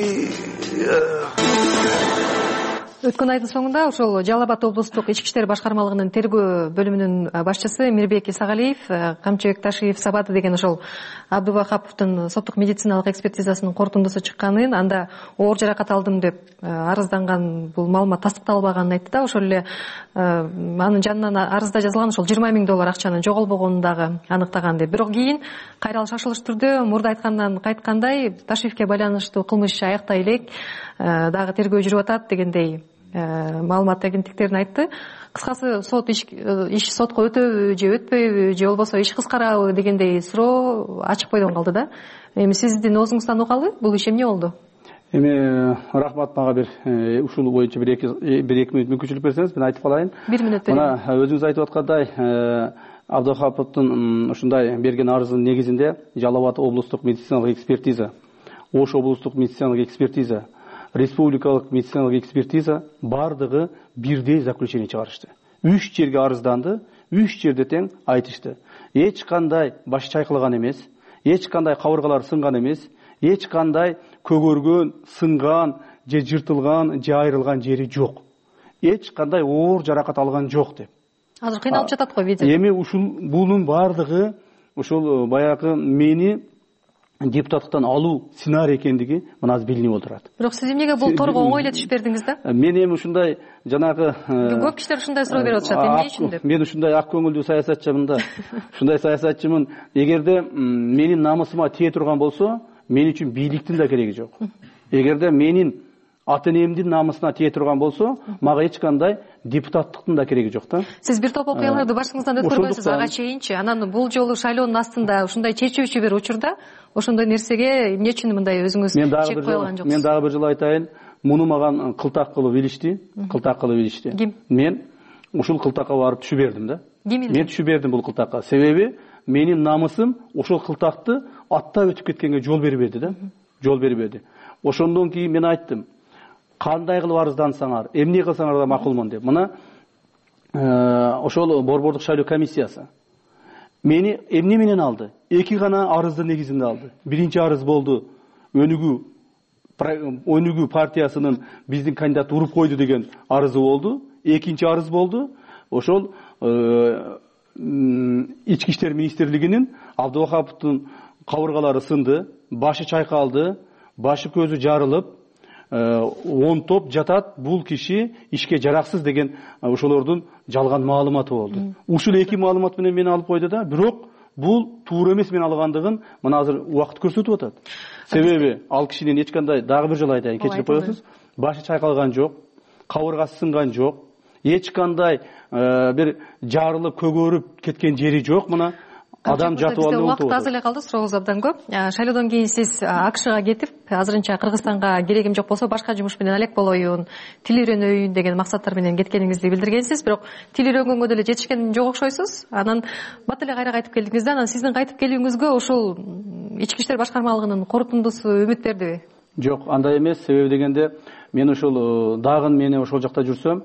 Өткөн айдын соңунда ошол Жалал Абад облустук ички иштер башкармалыгынын тергөө бөлүмүнүн башчысы Мирбек Исагалиев Камчыбек Ташиев Сабаты деген ошол Абдубакаповдун соттук медициналык экспертизасынын корутундусу чыкканын, анда оор жаракат алдым деп арызданган бул маалымат тастыкталбаганын айтты да. Ошол эле анын жанынан арызда жазылган ошол $20,000 акчанын жоголбогонун дагы аныктаган деп. Бирок кийин кайра шашылыш түрдө мурда айткандан кайткандай Ташиевке байланыштуу кылмыш иш аяктай элек, дагы тергөө жүрүп атат дегендей маалымат агенттиктерин айтты. Кыскасы сот иш сотко өтөбү же өтпөйбү же болбосо иш кыскарабы дегендей суроо ачык бойдон калды да. Эми сиздин оозуңуздан угалы бул иш эмне болду? Эми рахмат, мага бир ушул боюнча бир 2 мүнөт мүмкүнчүлүк берсеңиз, мен айтып калайын. 1 мүнөт берем. Мына өзүңүз айтып аткандай, Абдубакаповдун ушундай берген арызынын негизинде Жалал Абад облустук медициналык экспертиза, Ош облустук медициналык экспертиза, республикалык медициналык экспертиза бардыгы бирдей заключение чыгарышты. 3 жерге арызданды, 3 жерде тең айтышты. Эч кандай баш чайкалган эмес, эч кандай кабыргалар сынган эмес, эч кандай көгөргөн, сынган, же жыртылган, же айрылган жери жок. Эч кандай оор жаракат алган жок деп. Азыр кыйналып жатат го видео. Эми бунун бардыгы ушул баягы мени депутаттыктан алуу сценарий экендиги мына азыр билинип отурат. Бирок сиз эмнеге бул торго оңой эле түшүп бердиңиз да? Мен эми ушундай жанагы көп кишилер ушундай суроо берип атышат, эмне үчүн деп. Мен ушундай ак көңүлдүү саясатчымын да. Ушундай саясатчымын. Эгерде менин намысыма тие турган болсо, мен үчүн бийликтин да кереги жок. Эгерде менин ата энемдин намысына тие турган болсо, мага эч кандай депутаттыктын да кереги жок да. Сиз бир топ окуяларды башыңыздан өткөрбөйсүз ага чейинчи. Анан бул жолу шайлоонун астында ушундай чечүүчү бир учурда ошондой нерсеге эмне үчүн мындай өзүңүз чек кое алган жоксуз? Мен дагы бир жолу айтайын, муну маган кылтак кылып илишти. Ким? Мен ушул кылтакка барып түшүп бердим да. Ким илди? Мен түшүп бердим бул кылтакка. Себеби менин намысым ошол кылтакты аттап өтүп кеткенге жол бербеди да. Жол бербеди. Ошондон кийин мен айттым, кандай кылып арыздансаңар, эмне кылсаңар да макулмун деп. Мына ошол борбордук шайлоо комиссиясы мени эмне менен алды? Эки гана арыздын негизинде алды. Биринчи арыз болду, Өнүгүү партиясынын биздин кандидат уруп койду деген арызы болду. Экинчи арыз болду, ошол Ички иштер министрлигинин Абдывахаповдун кабыргалары сынды, башы чайкалды, башы көзү жарылып, 10 топ жатат, бул киши ишке жараксыз деген ошолордун жалган маалыматы болду. Ушул эки маалымат менен мени алып койду да, бирок бул туура эмес мен алгандыгын мына азыр убакыт көрсөтүп атат. Себеби ал кишинин эч кандай, дагы бир жолу айтайын, кечирип коесуз, башы чайкалган жок, кабыргасы сынган жок, эч кандай бир жарылып көгөрүп кеткен жери жок. Мына адам жатып алып убакыт аз эле калды, сурооңуз абдан көп. Шайлоодон кийин сиз АКШга кетип, азырынча Кыргызстанга керегим жок болсо башка жумуш менен алек болоюн, тил үйрөнөйүн деген максаттар менен кеткениңизди билдиргенсиз. Бирок тил үйрөнгөнгө деле жетишкен жок окшойсуз. Анан бат эле кайра кайтып келдиңиз да, анан сиздин кайтып келүүңүзгө ошол ички иштер башкармалыгынын корутундусу үмүт бердиби? Жок, андай эмес. Себеби дегенде мен ошол дагы мени ошол жакта жүрсөм,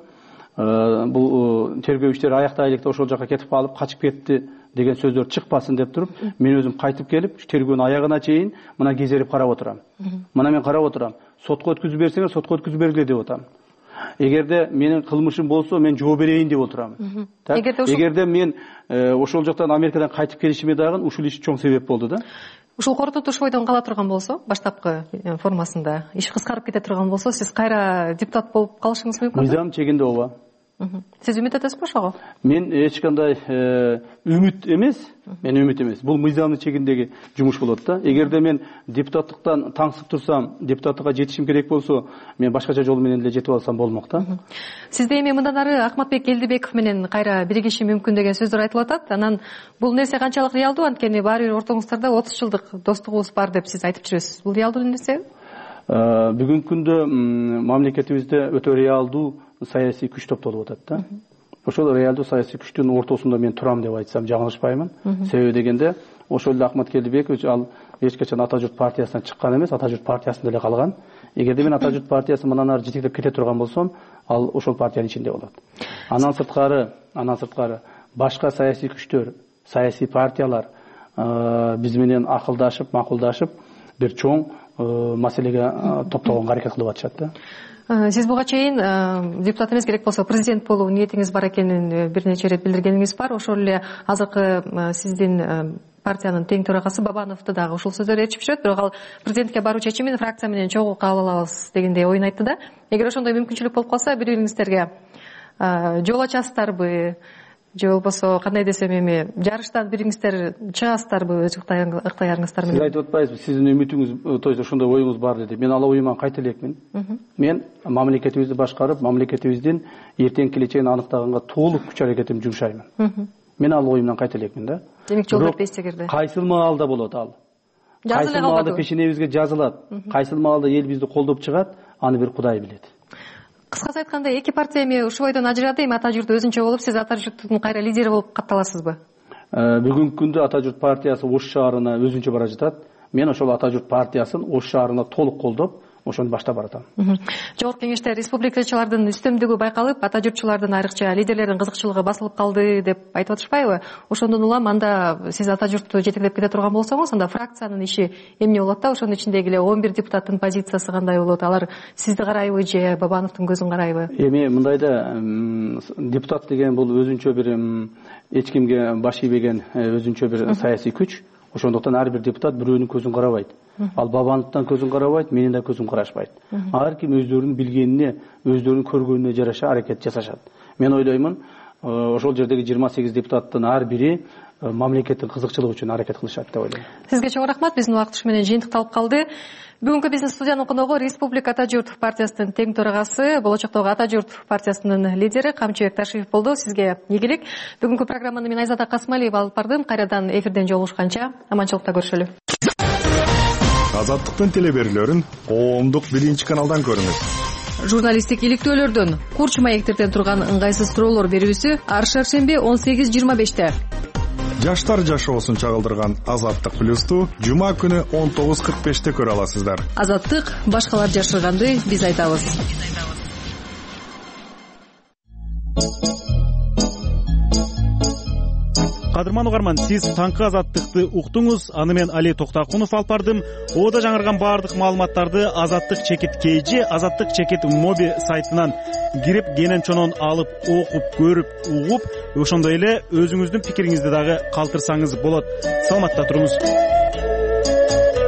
бул тергөө иштери аякталайын деп ошол жака кетип калып, качып кетти деген сөздөр чыкпасын деп туруп, мен өзүм кайтып келип, тергөөнүн аягына чейин мына кезерип карап отурам. Мына мен карап отурам. Сотко өткүзүп берсеңер, сотко өткүзүп бергиле деп атам. Эгерде менин кылмышым болсо, мен жооп берейин деп отурам. Эгерде мен ошол жактан Америкадан кайтып келишиме дагы ушул иш чоң себеп болду да. Ушул корутуп уш бойдон кала турган болсо, баштапкы формасында иш кыскарып кете турган болсо, сиз кайра депутат болуп калышыңыз мүмкүн? Мыйзам чегинде ооба. Сиз үмүт этесизби ошого? Мен эч кандай үмүт эмес, Бул мыйзамдын чегиндеги жумуш болот да. Эгерде мен депутаттыктан таңсып турсам, депутаттыкка жетишим керек болсо, мен башкача жол менен эле жетип алсам болмок да. Сизде эми мындан ары Акматбек Элдибеков менен кайра биригиши мүмкүн деген сөздөр айтылып атат. Анан бул нерсе канчалык реалдуу? Анткени баары бир ортоңуздарда 30 жылдык достугубуз бар деп сиз айтып жүрөсүз. Бул реалдуу нерсе? Бүгүнкү күндө мамлекетибизде өтө реалдуу саясий күч топтолуп атат да. Ошол реалдуу саясий күчтүн ортосунда мен турам деп айтсам жаңылышпаймын. Себеби дегенде ошол эле Акмат Келдибекович ал эч качан Ата журт партиясынан чыккан эмес, Ата журт партиясында эле калган. Эгерде мен Ата журт партиясы мындан ары жетектеп кете турган болсом, ал ошол партиянын ичинде болот. Андан сырткары башка саясий күчтөр, саясий партиялар биз менен акылдашып, макулдашып бир чоң маселеге топтогонго аракет кылып атышат да. Сиз буга чейин депутат эмес, керек болсо президент болуу ниетиңиз бар экенин бир нече ирет билдиргениңиз бар. Ошол эле азыркы сиздин партиянын тең төрагасы Бабановду дагы ушул сөздөр ээрчип жүрөт. Бирок ал президентке баруу чечимин фракция менен чогуу кабыл алабыз дегендей оюн айтты да. Эгер ошондой мүмкүнчүлүк болуп калса, бири-бириңиздерге жол ачасыздарбы? Же болбосо кандай десем эми жарыштан бириңиздер чыгасыздарбы өз ыктыярыңыздар менен? Сиз айтып атпайсызбы, сиздин үмүтүңүз, то есть ошондой оюңуз бар деди. Мен ал оюман кайта элекмин. Мен мамлекетибизди башкарып, мамлекетибиздин эртең келечегин аныктаганга толук күч аракетимди жумшаймын. Мен ал оюмдан кайта элекмин да. Демек жол бербейсиз эгерде. Кайсыл маалда болот ал? Кайсыл маалда пешенебизге жазылат? Кайсыл маалда эл бизди колдоп чыгат? Аны бир Кудай билет. Кыскасы айтканда, эки партия эми ушул бойдон ажырады, эми Ата журт өзүнчө болуп, сиз Ата журттун кайра лидери болуп катталасызбы? Бүгүнкү күндө Ата журт партиясы Ош шаарына өзүнчө бара жатат. Мен ошол Ата журт партиясын Ош шаарына толук колдоп, ошону баштап баратам. Жогорку кеңеште республикачылардын үстөмдүгү байкалып, Ата журтчулардын айрыкча лидерлердин кызыкчылыгы басылып калды деп айтып атышпайбы? Ошондон улам анда сиз Ата журтту жетектеп кете турган болсоңуз, анда фракциянын иши эмне болот да? Ошонун ичиндеги эле 11 депутаттын позициясы кандай болот? Алар сизди карайбы же Бабановдун көзүн карайбы? Эми мындайда депутат деген бул өзүнчө бир эч кимге баш ийбеген өзүнчө бир саясий күч. Ошондуктан ар бир депутат бирөөнүн көзүн карабайт. Ал Бабановдун көзүн карабайт, менин да көзүм карашпайт. Ар ким өздөрүнүн билгенине, өздөрүнүн көргөнүнө жараша аракет жасашат. Мен ойлоймун, ошол жердеги 28 депутаттын ар бири мамлекеттин кызыкчылыгы үчүн аракет кылышат деп ойлойм. Сизге чоң рахмат. Биздин убакыт ушу менен жыйынтыкталып калды. Бүгүнкү биздин студиянын коногу Республика Ата Журт партиясынын тең төрагасы, болочоктогу Ата Журт партиясынын лидери Камчыбек Ташиев болду. Сизге ийгилик. Бүгүнкү программаны мен Айзада Касымалиева алып бардым. Кайрадан эфирден жолугушканча аманчылыкта көрүшөлү. Азаттыктын телеберүүлөрүн коомдук 1-каналдан көрүңүз. Журналисттик иликтөөлөрдөн курч маектерден турган ыңгайсыз суроолор берүүсү ар шаршемби 18:25-те. Жаштар жашоосун чагылдырган Азаттык плюсту жума күнү 19:45-те көрө аласыздар. Азаттык башкалар жашырганды биз айтабыз. Кадырман угарман, сиз таңкы азаттыкты уктуңуз. Аны мен Али Токтакунов алып бардым. Ода жаңырган баардык маалыматтарды Азаттык чекит KG, Азаттык чекит моби сайтынан кирип, кенен чонон алып, окуп, көрүп, угуп, ошондой эле өзүңүздүн пикириңизди дагы калтырсаңыз болот. Саламатта туруңуз.